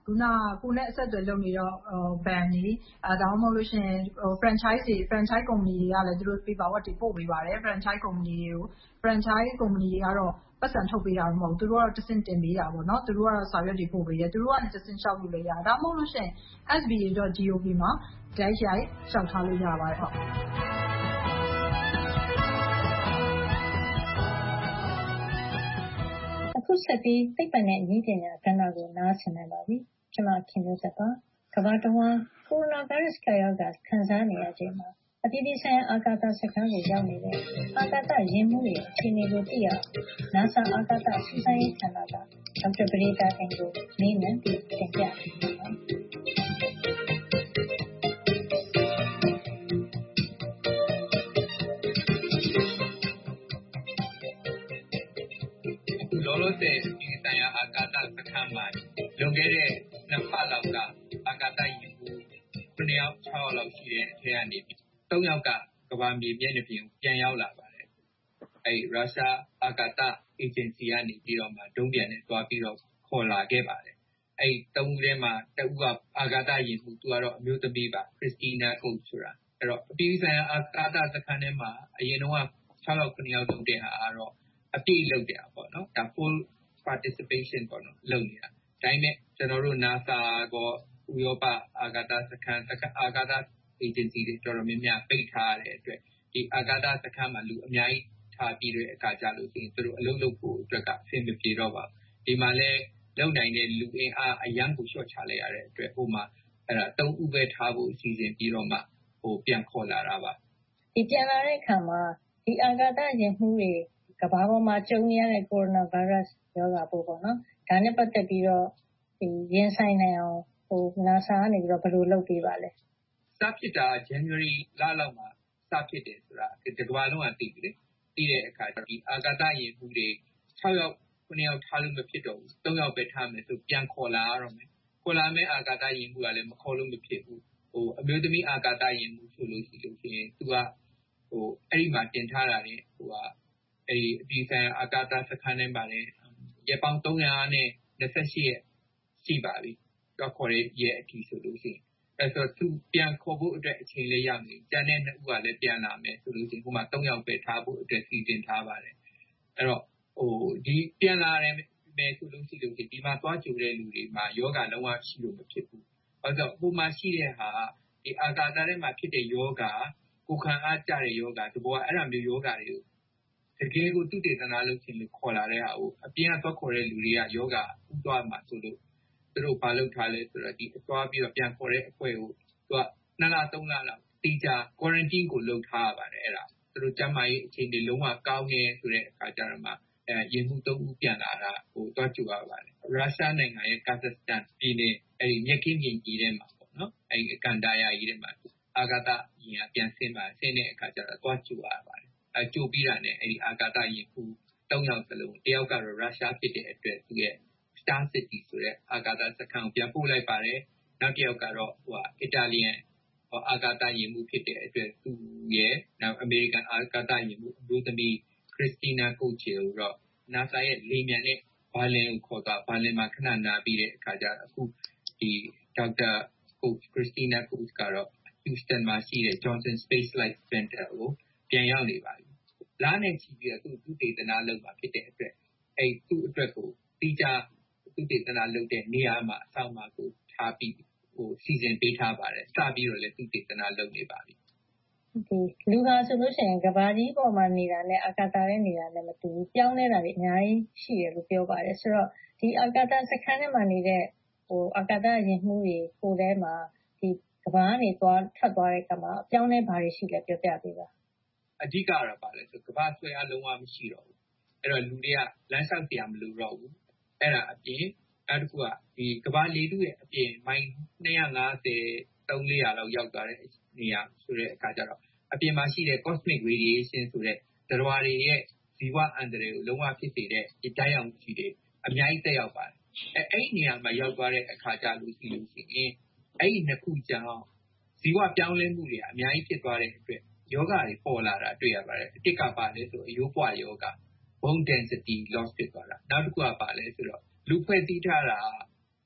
ခုနကိုယ်နဲ့အဆက်အသွယ်လုပ်နေတော့ band တွေဒါမှမဟုတ်လို့ရှိရင် franchise တွေ franchise company တွေကလည်းသူတို့ paperwork တွေပို့ပေးပါတယ် franchise company တွေကို franchise company တွေကတော့ပတ်စံထုတ်ပေးတာမဟုတ်ဘူးသူတို့ကတော့တဆင့်တင်ပေးတာပေါ့နော်သူတို့ကတော့စာရွက်တွေပို့ပေးတယ်သူတို့ကနေတဆင့်လျှောက်လို့လည်းရတယ်ဒါမှမဟုတ်လို့ရှိရင် เอส บี အေ ဒอท ဂျီ အို ဗီ မှာ တိုက်ရိုက်လျှောက်ထားလို့ရပါတယ်ဟုတ်အခုဆက်ပြီးသိပ္ပံနဲ့ဉာဏ်ပညာကဏ္ဍကိုနားဆင်နိုင်ပါပြီကျွန်မခင်ဗျဆက်ပါကမ္ဘာတဝန်းကိုရိုနာဗိုင်းရပ်စ်ကရောဂါခံစားနေရချိန်မှာအပြည်ပြည်ဆိုင်ရာအာကာသစခန်းကိုရောက်နေတဲ့အာကာသယာဉ်မှူးတွေအခြေအနေကိုသိရအောင် NASA အာကာသစူးစမ်းရေးဌာနကဒေါက်တာပရိဒါတင်ကိုမေးမြန်းပြီးတင်ပြပေးပါလောလောဆယ်ဒီဆိုင်ရာအာကာသစခန်းမှာလွန်ခဲ့တဲ့နှစ်ပတ်လောက်ကအာကာသယာဉ်မှူးခုနှစ်ယောက်ခြောက်ယောက်လောက်ရှိတဲ့အထက်ကနေပြီးသုံးယောက်ကကမ္ဘာမြေမျက်နှာပြင်ကိုပြန်ရောက်လာပါတယ်။အဲဒီရုရှားအာကာသအေဂျင်စီကနေပြီးတော့မှဒုံးပျံနဲ့တွားပြီးတော့ခေါ်လာခဲ့ပါတယ်။အဲဒီသုံးဦးထဲမှာတဦးကအာကာသယာဉ်မှူးသူကတော့အမျိုးသမီးပါခရစ္စတီနာကုတ်ဆိုတာအဲ့တော့အပြည်ပြည်ဆိုင်ရာအာကာသစခန်းထဲမှာအရင်တော့ခြောက်ယောက်ခုနှစ်ယောက်လုပ်တဲ့ဟာကတော့အပြည့်လုပ်တယ်ပေါ့နော်ဒါ full participation ပေါ့နော်လုပ်နေတာဒါပေမဲ့ကျွန်တော်တို့ NASA ကောဥရောပအာကာသစခန်းအာကာသ agency တွေတော်တော်များများပိတ်ထားရတဲ့အတွက်ဒီအာကာသစခန်းမှာလူအများကြီးထားပြီးတဲ့အခါကျလို့ရှိရင်သူတို့အလုပ်လုပ်ဖို့အတွက်ကအဆင်မပြေတော့ပါဒီမှာလဲလုပ်နိုင်တဲ့လူအင်အားအရန်ကိုလျှော့ချလိုက်ရတဲ့အတွက်ဟိုမှာအဲ့ဒါသုံးဦးပဲထားဖို့အစီအစဉ်ပြီးတော့မှဟိုပြန်ခေါ်လာတာပါဒီပြန်လာတဲ့အခါမှာဒီအာကာသယာဉ်မှူးတွေကမ္ဘာပေါ်မှာကြုံနေရတဲ့ကိုရိုနာဗိုင်းရပ်စ်ရောဂါပိုးပေါ့နော်ဒါနဲ့ပတ်သက်ပြီးတော့ဒီရင်ဆိုင်နိုင်အောင်ဟို NASA ကနေပြီးတော့ဘယ်လိုလုပ်ပေးပါလဲစဖြစ်တာ January လလောက်မှာစဖြစ်တယ်ဆိုတာဒီကမ္ဘာလုံးကသိပြီလေသိတဲ့အခါဒီအာကာသယာဉ်မှူးတွေခြောက်ယောက်ခုနှစ်ယောက်ထားလို့မဖြစ်တော့ဘူးသုံးယောက်ပဲထားမယ်ဆိုပြန်ခေါ်လာရတော့မယ်ခေါ်လာမယ့်အာကာသယာဉ်မှူးကလည်းမခေါ်လို့မဖြစ်ဘူးဟိုအမျိုးသမီးအာကာသယာဉ်မှူးဆိုလို့ရှိလို့ရှိရင်သူကဟိုအဲ့ဒီမှာတင်ထားတာလေဟိုကအဲ့ဒီအပြည်ဆိုင်အာကာသစခန်းထဲမှာလည်းရပောင်းသုံးရာနဲ့၂၈ရက်ရှိပါပြီတော့ခေါ်ရရဲ့အထီးဆိုလို့ရှိရင်အဲ့ဆိုသူပြန်ခေါ်ဖို့အတွက်အချိန်လေးရမယ်ကျန်တဲ့နှစ်ဦးကလည်းပြန်လာမယ်ဆိုလို့ရှိရင်ဟိုမှာသုံးယောက်ပဲထားဖို့အတွက်စီစဉ်ထားပါတယ်အဲ့တော့ဟိုဒီပြန်လာတယ်မယ်ဆိုလို့ရှိလို့ဒီမှာသွားကြိုတဲ့လူတွေမှာယောဂလုံးဝရှိလို့မဖြစ်ဘူးဘာလို့ဆိုဟိုမှာရှိတဲ့ဟာဒီအာကာသထဲမှာဖြစ်တဲ့ယောဂကိုခံအားကြတဲ့ယောဂတဘောအဲ့ဒါမျိုးယောဂတွေကိုတကယ်ကိုသူတေသနာလုပ်ခြင်းလို့ခေါ်လာတဲ့ဟာကိုအပြင်ကသွားခေါ်တဲ့လူတွေကယောဂဥသွားမှာဆိုလို့သူတို့ဘာလုပ်ထားလဲဆိုတော့ဒီသွားပြီးတော့ပြန်ခေါ်တဲ့အဖွဲ့ကိုသူကနှစ်လသုံးလလောက်တိကျ quarantine ကိုလုပ်ထားရပါတယ်အဲ့ဒါသူတို့ကျန်းမာရေးအခြေအနေလုံးဝကောင်းနေဆိုတဲ့အခါကျတော့မှအဲရင်မှုသုံးဦးပြန်လာတာဟိုသွားကြည့်ရပါတယ်ရုရှားနိုင်ငံရဲ့ကာဇက်စတန်ပြည်နယ်အဲဒီမြက်ခင်းပြင်ကြီးထဲမှာပေါ့နော်အဲဒီကန်ဒါယာကြီးထဲမှာအာကာသရင်ပြန်ဆင်းပါဆင်းတဲ့အခါကျတော့သွားကြည့်ရပါတယ်အဲကြိုပြီးတာနဲ့အဲဒီအာကာသရင်ခုသုံးယောက်စလုံးတယောက်ကတော့ရုရှားဖြစ်တဲ့အတွက်သူရဲ့ Star City ဆိုတဲ့အာကာသစခန်းကိုပြန်ပို့လိုက်ပါတယ်နောက်တစ်ယောက်ကတော့ဟိုအီတာလီယန်အာကာသရင်မှုဖြစ်တဲ့အတွက်သူရဲ့နောက်အမေရိကန်အာကာသရင်မှုအမျိုးသမီးခရစ္စတီနာကိုချေကိုတော့ NASA ရဲ့လေယာဉ်နဲ့ဘာလင်ကိုခေါ်သွားဘာလင်မှာခဏနာပြီးတဲ့အခါကျတော့အခုဒီဒေါက်တာကိုခရစ္စတီနာကိုကတော့ Houston မှာရှိတဲ့ Johnson Space Flight Center ကိုပြန်ရောက်နေပါပြီ။လနဲ့ချီပြီးတော့သူသူတေသနာလုပ်မှာဖြစ်တဲ့အတွက်အဲသူ့အတွက်ကိုတိကျသူတေသနာလုပ်တဲ့နေရာမှာအဆောင်မှာကိုထားပြီးဟိုစီစဉ်ပေးထားပါတယ်။စပြီးတော့လည်းသူတေသနာလုပ်နေပါပြီ။ဒီလူဟာဆိုလို့ရှိရင်ကဘာကြီးပေါ်မှာနေတာနဲ့အာကာသထဲနေတာနဲ့မတူဘူး။ပြောင်းလဲတာတွေအများကြီးရှိတယ်လို့ပြောပါတယ်။ဆိုတော့ဒီအာကာသစခန်းထဲမှာနေတဲ့ဟိုအာကာသယာဉ်မှူးတွေကိုယ်ထဲမှာဒီကဘာကနေသွားထွက်သွားတဲ့အခါမှာအပြောင်းလဲဘာတွေရှိလဲပြောပြပေးပါအဓိကတော့ပါလဲဆိုကဘာဆွဲအားလုံးဝမရှိတော့ဘူးအဲ့တော့လူတွေကလမ်းလျှောက်တရားမလိုတော့ဘူးအဲ့ဒါအပြင်နောက်တစ်ခုကဒီကဘာလေထုရဲ့အပြင်မိုင်နှစ်ရာငါးဆယ် သုံးလေးရာလောက်ရောက်သွားတဲ့နေရာဆိုတဲ့အခါကျတော့အပြင်မှာရှိတဲ့ cosmic radiation ဆိုတဲ့သတ္တဝါတွေရဲ့ဇီဝအန္တရာယ်ကိုလုံးဝဖြစ်စေတဲ့ဒီတိုင်းအောင်ကြီးတွေအများကြီးတက်ရောက်ပါတယ်အဲအဲ့ဒီနေရာမှာရောက်သွားတဲ့အခါကျလို့ရှိလို့ရှိရင်အဲ့ဒီနှစ်ခုကြောင့်ဇီဝပြောင်းလဲမှုတွေအများကြီးဖြစ်သွားတဲ့အတွက်ယောဂတွေပေါ်လာတာတွေ့ရပါတယ်အတစ်ကပါလဲဆိုအယိုးပွားယောဂ bone density loss ဖြစ်သွားတာနောက်တစ်ခုကပါလဲဆိုတော့လူဖွဲ့စည်းထားတာ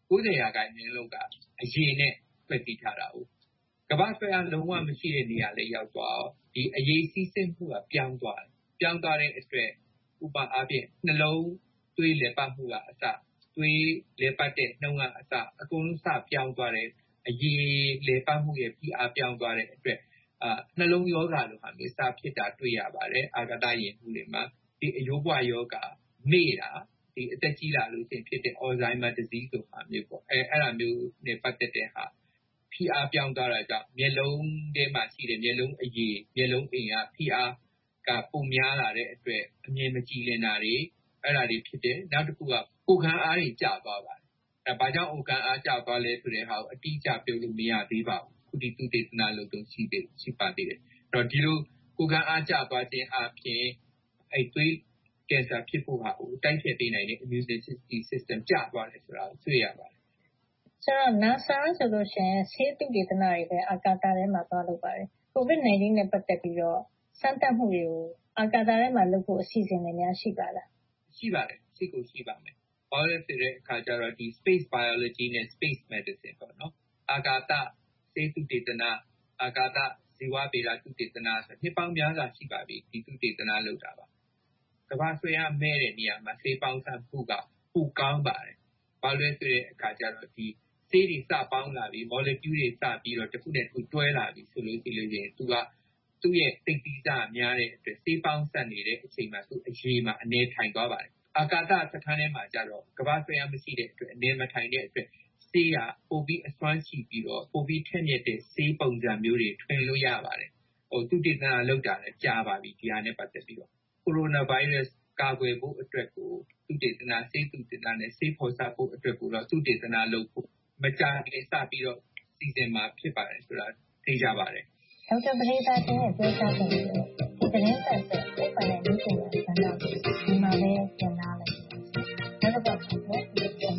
ကိုးဆယ်ရာခိုင်နှုန်းလောက်ကအရေးနဲ့ဖွဲ့စည်းထားတာဟုတ်ကမ္ဘာဆွဲအားလုံးဝမရှိတဲ့နေရာလေးရောက်သွားဒီအရေးစီးဆင်းမှုကပြောင်းသွားတယ်ပြောင်းသွားတဲ့အတွက်ဥပအားဖြင့်နှလုံးသွေးလေပတ်မှုကအစသွေးလေပတ်တဲ့နှုန်းကအစအကုန်လုံးစပြောင်းသွားတယ်အရေးလေပတ်မှုရဲ့ဖိအားပြောင်းသွားတဲ့အတွက်အာနှလုံးယောဂါလိုဟာမျိုးစဖြစ်တာတွေ့ရပါတယ်အာဂတရင်မှုတွေမှာဒီအယိုးပွားယောဂါမေ့တာဒီအသက်ကြီးလာလို့ရှိရင်ဖြစ်တဲ့ Alzheimer disease လိုဟာမျိုးပေါ့အဲအဲ့လိုမျိုးနဲ့ပတ်သက်တဲ့ဟာဖိအားပြောင်းသွားတာကြောင့်မျက်လုံးထဲမှာရှိတဲ့မျက်လုံးအရည်မျက်လုံးအိမ်ကဖိအားကပုံများလာတဲ့အတွက်အမြင်မကြည်လင်တာတွေအဲ့ဒါတွေဖြစ်တယ်နောက်တစ်ခုကကိုယ်ခံအားတွေကျသွားပါတယ်အဲဘာကြောင့်ကိုယ်ခံအားကျသွားလဲဆိုတဲ့ဟာကိုအတိအကျပြောလို့မရသေးပါဘူးခုဒီသူတေသနာလို့တော့ရှိသေးရှိပါသေးတယ်အဲ့တော့ဒီလိုကိုယ်ခံအားကျသွားခြင်းအပြင်အဲ့သွေးကင်ဆာဖြစ်ဖို့ဟာကိုတိုက်ဖျက်ပေးနိုင်တဲ့ immune system ကျသွားတယ်ဆိုတာကိုတွေ့ရပါတယ်ဆိုတော့ NASA ဆိုလို့ရှိရင်ဆေးသုတေသနတွေပဲအာကာသထဲမှာသွားလုပ်ပါတယ် COVID 19 နဲ့ပတ်သက်ပြီးတော့စမ်းသပ်မှုတွေကိုအာကာသထဲမှာလုပ်ဖို့အစီအစဉ်တွေများရှိပါလားရှိပါတယ်ရှိကိုရှိပါမယ်ဘာလို့လဲဆိုတဲ့အခါကျတော့ဒီ space biology နဲ့ space medicine ပေါ့နော်အာကာသဆေးသုတေသနအာကာသဇီဝဗေဒသုတေသနဆိုနှစ်ပေါင်းများစွာရှိပါပြီဒီသုတေသနလုပ်တာပါကမ္ဘာဆွေးအားမဲ့တဲ့နေရာမှာဆေးပေါင်းစပ်မှုကပိုကောင်းပါတယ်ဘာလို့လဲဆိုတဲ့အခါကျတော့ဒီဆေးတွေစပေါင်းလာပြီး molecule တွေစပြီးတော့တစ်ခုနဲ့တစ်ခုတွဲလာပြီးဆိုလို့ရှိလို့ရင်သူကသူ့ရဲ့သိပ်သီးစားများတဲ့အတွက်ဆေးပေါင်းစပ်နေတဲ့အချိန်မှာသူအရေးမှာအနေထိုင်သွားပါတယ်အာကာသစခန်းထဲမှာကျတော့ကမ္ဘာဆွေးအားမရှိတဲ့အတွက်အနေမထိုင်တဲ့အတွက်ဆေးကပိုပြီးအစွမ်းရှိပြီးတော့ပိုပြီးထက်မြက်တဲ့ဆေးပုံစံမျိုးတွေထွင်လို့ရပါတယ်ဟိုသူတည်တာလောက်တာလည်းကြားပါပြီဒီဟာနဲ့ပတ်သက်ပြီးတော့ကိုရိုနာဗိုင်းရပ်စ်ကာကွယ်ဖို့အတွက်ကိုသူတည်တာဆေးသူတည်တာနဲ့ဆေးဖော်စပ်ဖို့အတွက်ကိုတော့သူတည်တာလုပ်ဖို့မကြာခင်စပြီးတော့စီစဉ်မှာဖြစ်ပါတယ်ဆိုတာသိကြပါတယ်ဒေါက်တာပဒေသာတင်ရဲ့ပြောကြားချက်တွေကိုဒီသတင်းဆက်ဆက်ပြပနဲ့ဒီချိန်မှာဆန္ဒပြဒီမှာပဲပြန်လာလိုက်နောက်တစ်ပတ်မှာပြန်ပြန်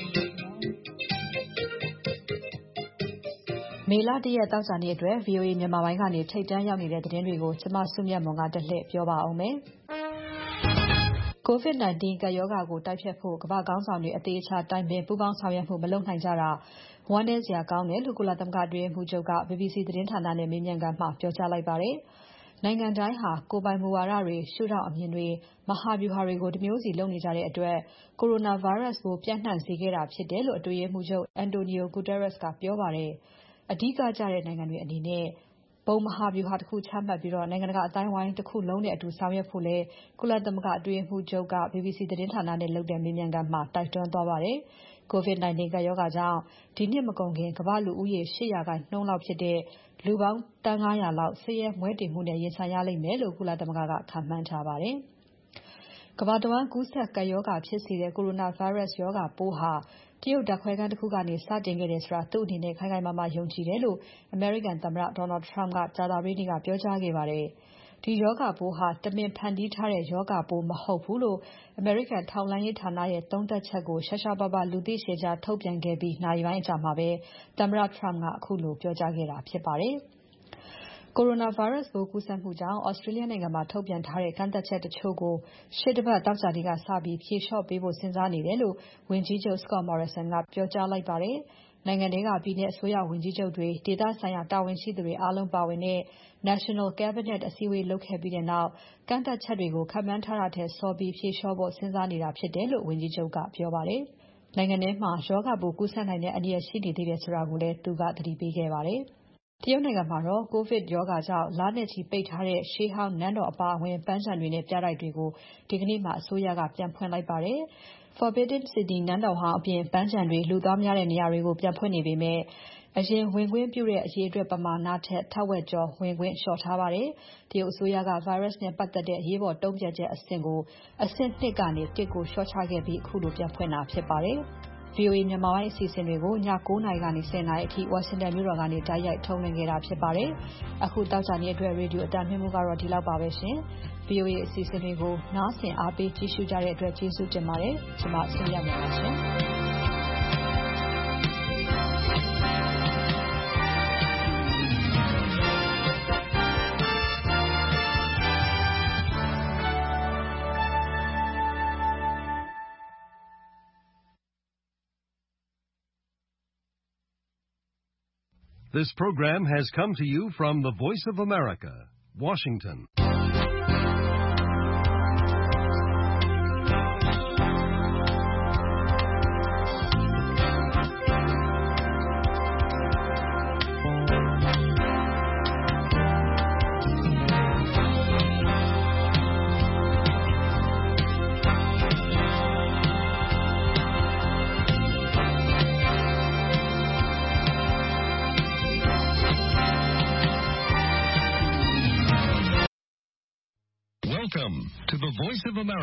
မေလတရက်တောက်ကြနေ့အတွက် ဗီအိုအေ မြန်မာပိုင်းကနေထိတ်တန်းရောက်နေတဲ့သတင်းတွေကိုကျမစုမြတ်မွန်ကတလှည့်ပြောပါအောင်မယ်။ COVID 19 ကပ်ရောဂါကိုတိုက်ဖျက်ဖို့ကမ္ဘာခေါင်းဆောင်တွေအသေးအချာတိုင်ပင်ပူးပေါင်းဆောင်ရွက်မှုမလုပ်နိုင်ကြတာဝမ်းနည်းစရာကောင်းတယ်လို့ကုလသမဂ္ဂအတွင်းရေးမှူးချုပ်က ဘီဘီစီသတင်းဌာနနဲ့မေးမြန်းခန်းမှာပြောကြားလိုက်ပါတယ်။နိုင်ငံတိုင်းဟာကိုယ်ပိုင်မူဝါဒတွေရှုထောင့်အမြင်တွေမဟာဗျူဟာတွေကိုတမျိုးစီလုပ်နေကြတဲ့အတွက်ကိုရိုနာဗိုင်းရပ်စ်ကိုပြန့်နှံ့စေခဲ့တာဖြစ်တယ်လို့အတွင်းရေးမှူးချုပ် Antonio Guterres ကပြောပါတယ်။အဓိကကျတဲ့နိုင်ငံတွေအနေနဲ့ဘုံမဟာဗျူဟာတစ်ခုချမှတ်ပြီးတော့နိုင်ငံတကာအတိုင်းအဝိုင်းတစ်ခုလုံးနဲ့အတူဆောင်ရွက်ဖို့လဲကုလသမဂ္ဂအတွင်းရေးမှူးချုပ်က ဘီဘီစီသတင်းဌာနနဲ့လုပ်တဲ့မေးမြန်းခန်းမှာတိုက်တွန်းသွားပါတယ်။ COVID 19 ကပ်ရောဂါကြောင့်ဒီနှစ်မကုန်ခင်ကမ္ဘာလူဦးရေ ၈ ရာခိုင်နှုန်းလောက်ဖြစ်တဲ့လူပေါင်းသန်း ၅၀၀ လောက်ဆင်းရဲမွဲတေမှုနဲ့ရင်ဆိုင်ရလိမ့်မယ်လို့ကုလသမဂ္ဂကခန့်မှန်းထားပါတယ်။ကမ္ဘာတဝန်းကူးစက်ကပ်ရောဂါဖြစ်စေတဲ့ကိုရိုနာဗိုင်းရပ်စ်ရောဂါပိုးဟာတရုတ်ဓာတ်ခွဲခန်းတစ်ခုကနေစတင်ခဲ့တယ်ဆိုတာသူ့အနေနဲ့ခိုင်ခိုင်မာမာယုံကြည်တယ်လို့အမေရိကန်သမ္မတ Donald Trump ကကြာသပတေးနေ့ကပြောကြားခဲ့ပါတယ်။ဒီရောဂါပိုးဟာတမင်ဖန်တီးထားတဲ့ရောဂါပိုးမဟုတ်ဘူးလို့အမေရိကန်ထောက်လှမ်းရေးဌာနရဲ့သုံးသပ်ချက်ကိုရှားရှားပါးပါးလူသိရှင်ကြားထုတ်ပြန်ခဲ့ပြီးနာရီပိုင်းအကြာမှာပဲသမ္မတ Trump ကအခုလိုပြောကြားခဲ့တာဖြစ်ပါတယ်။ ကိုရိုနာဗိုင်းရပ်စ်ပိုးကူးစက်မှုကြောင့် Australia နိုင်ငံမှာထုတ်ပြန်ထားတဲ့ကန့်သတ်ချက်တချို့ကိုရှေ့တပတ်သောကြာနေ့ကစပြီးဖြေလျှော့ပေးဖို့စဉ်းစားနေတယ်လို့ဝန်ကြီးချုပ် Scott Morrison ကပြောကြားလိုက်ပါတယ်။နိုင်ငံထဲကပြည်နယ်အစိုးရဝန်ကြီးချုပ်တွေဒေသဆိုင်ရာတာဝန်ရှိသူတွေအားလုံးပါဝင်တဲ့ National Cabinet အစည်းအဝေးလုပ်ခဲ့ပြီးနောက်ကန့်သတ်ချက်တွေကိုခန့်မှန်းထားတာထက်စောပြီးဖြေလျှော့ဖို့စဉ်းစားနေတာဖြစ်တယ်လို့ဝန်ကြီးချုပ်ကပြောပါတယ်။နိုင်ငံထဲမှာရောဂါပိုးကူးစက်နိုင်တဲ့အန္တရာယ်ရှိနေသေးတယ်ဆိုတာကိုလည်းသူကသတိပေးခဲ့ပါတယ်။တရုတ်နိုင်ငံမှာတော့ကိုဗစ်ရောဂါကြောင့်လနဲ့ချီပိတ်ထားတဲ့ရှေးဟောင်းနန်းတော်အပါအဝင်ပန်းခြံတွေနဲ့ပြတိုက်တွေကိုဒီကနေ့မှအစိုးရကပြန်ဖွင့်လိုက်ပါတယ်။ Forbidden City နန်းတော်ဟောင်းအပြင်ပန်းခြံတွေလူသွားများတဲ့နေရာတွေကိုပြန်ဖွင့်နေပေမဲ့အရင်ဝင်ခွင့်ပြုတဲ့အရေအတွက်ပမာဏထက်ထက်ဝက်ကျော်ဝင်ခွင့်လျှော့ထားပါတယ်။တရုတ်အစိုးရက virus နဲ့ပတ်သက်တဲ့အရေးပေါ်တုံ့ပြန်ချက်အဆင့်ကိုအဆင့်နှစ်ကနေတစ်ကိုလျှော့ချခဲ့ပြီးအခုလိုပြန်ဖွင့်တာဖြစ်ပါတယ်။ဗီအိုအေမြန်မာပိုင်းအစီအစဉ်တွေကိုည ၉ နာရီကနေ ၁၀ နာရီအထိဝါရှင်တန်မြို့တော်ကနေတိုက်ရိုက်ထုတ်လွှင့်ခဲ့တာဖြစ်ပါတယ်။အခုတောက်ကြနေ့အတွက်ရေဒီယိုအတန်လှည့်မှုကတော့ဒီလောက်ပါပဲရှင်။ ဗီအိုအေအစီအစဉ်တွေကိုနားဆင်အားပေးကြည့်ရှုကြတဲ့အတွက်ကျေးဇူးတင်ပါတယ်။ကျွန်မဆုရမှာပါရှင်။ This program has come to you from the Voice of America, Washington. Welcome to the Voice of America.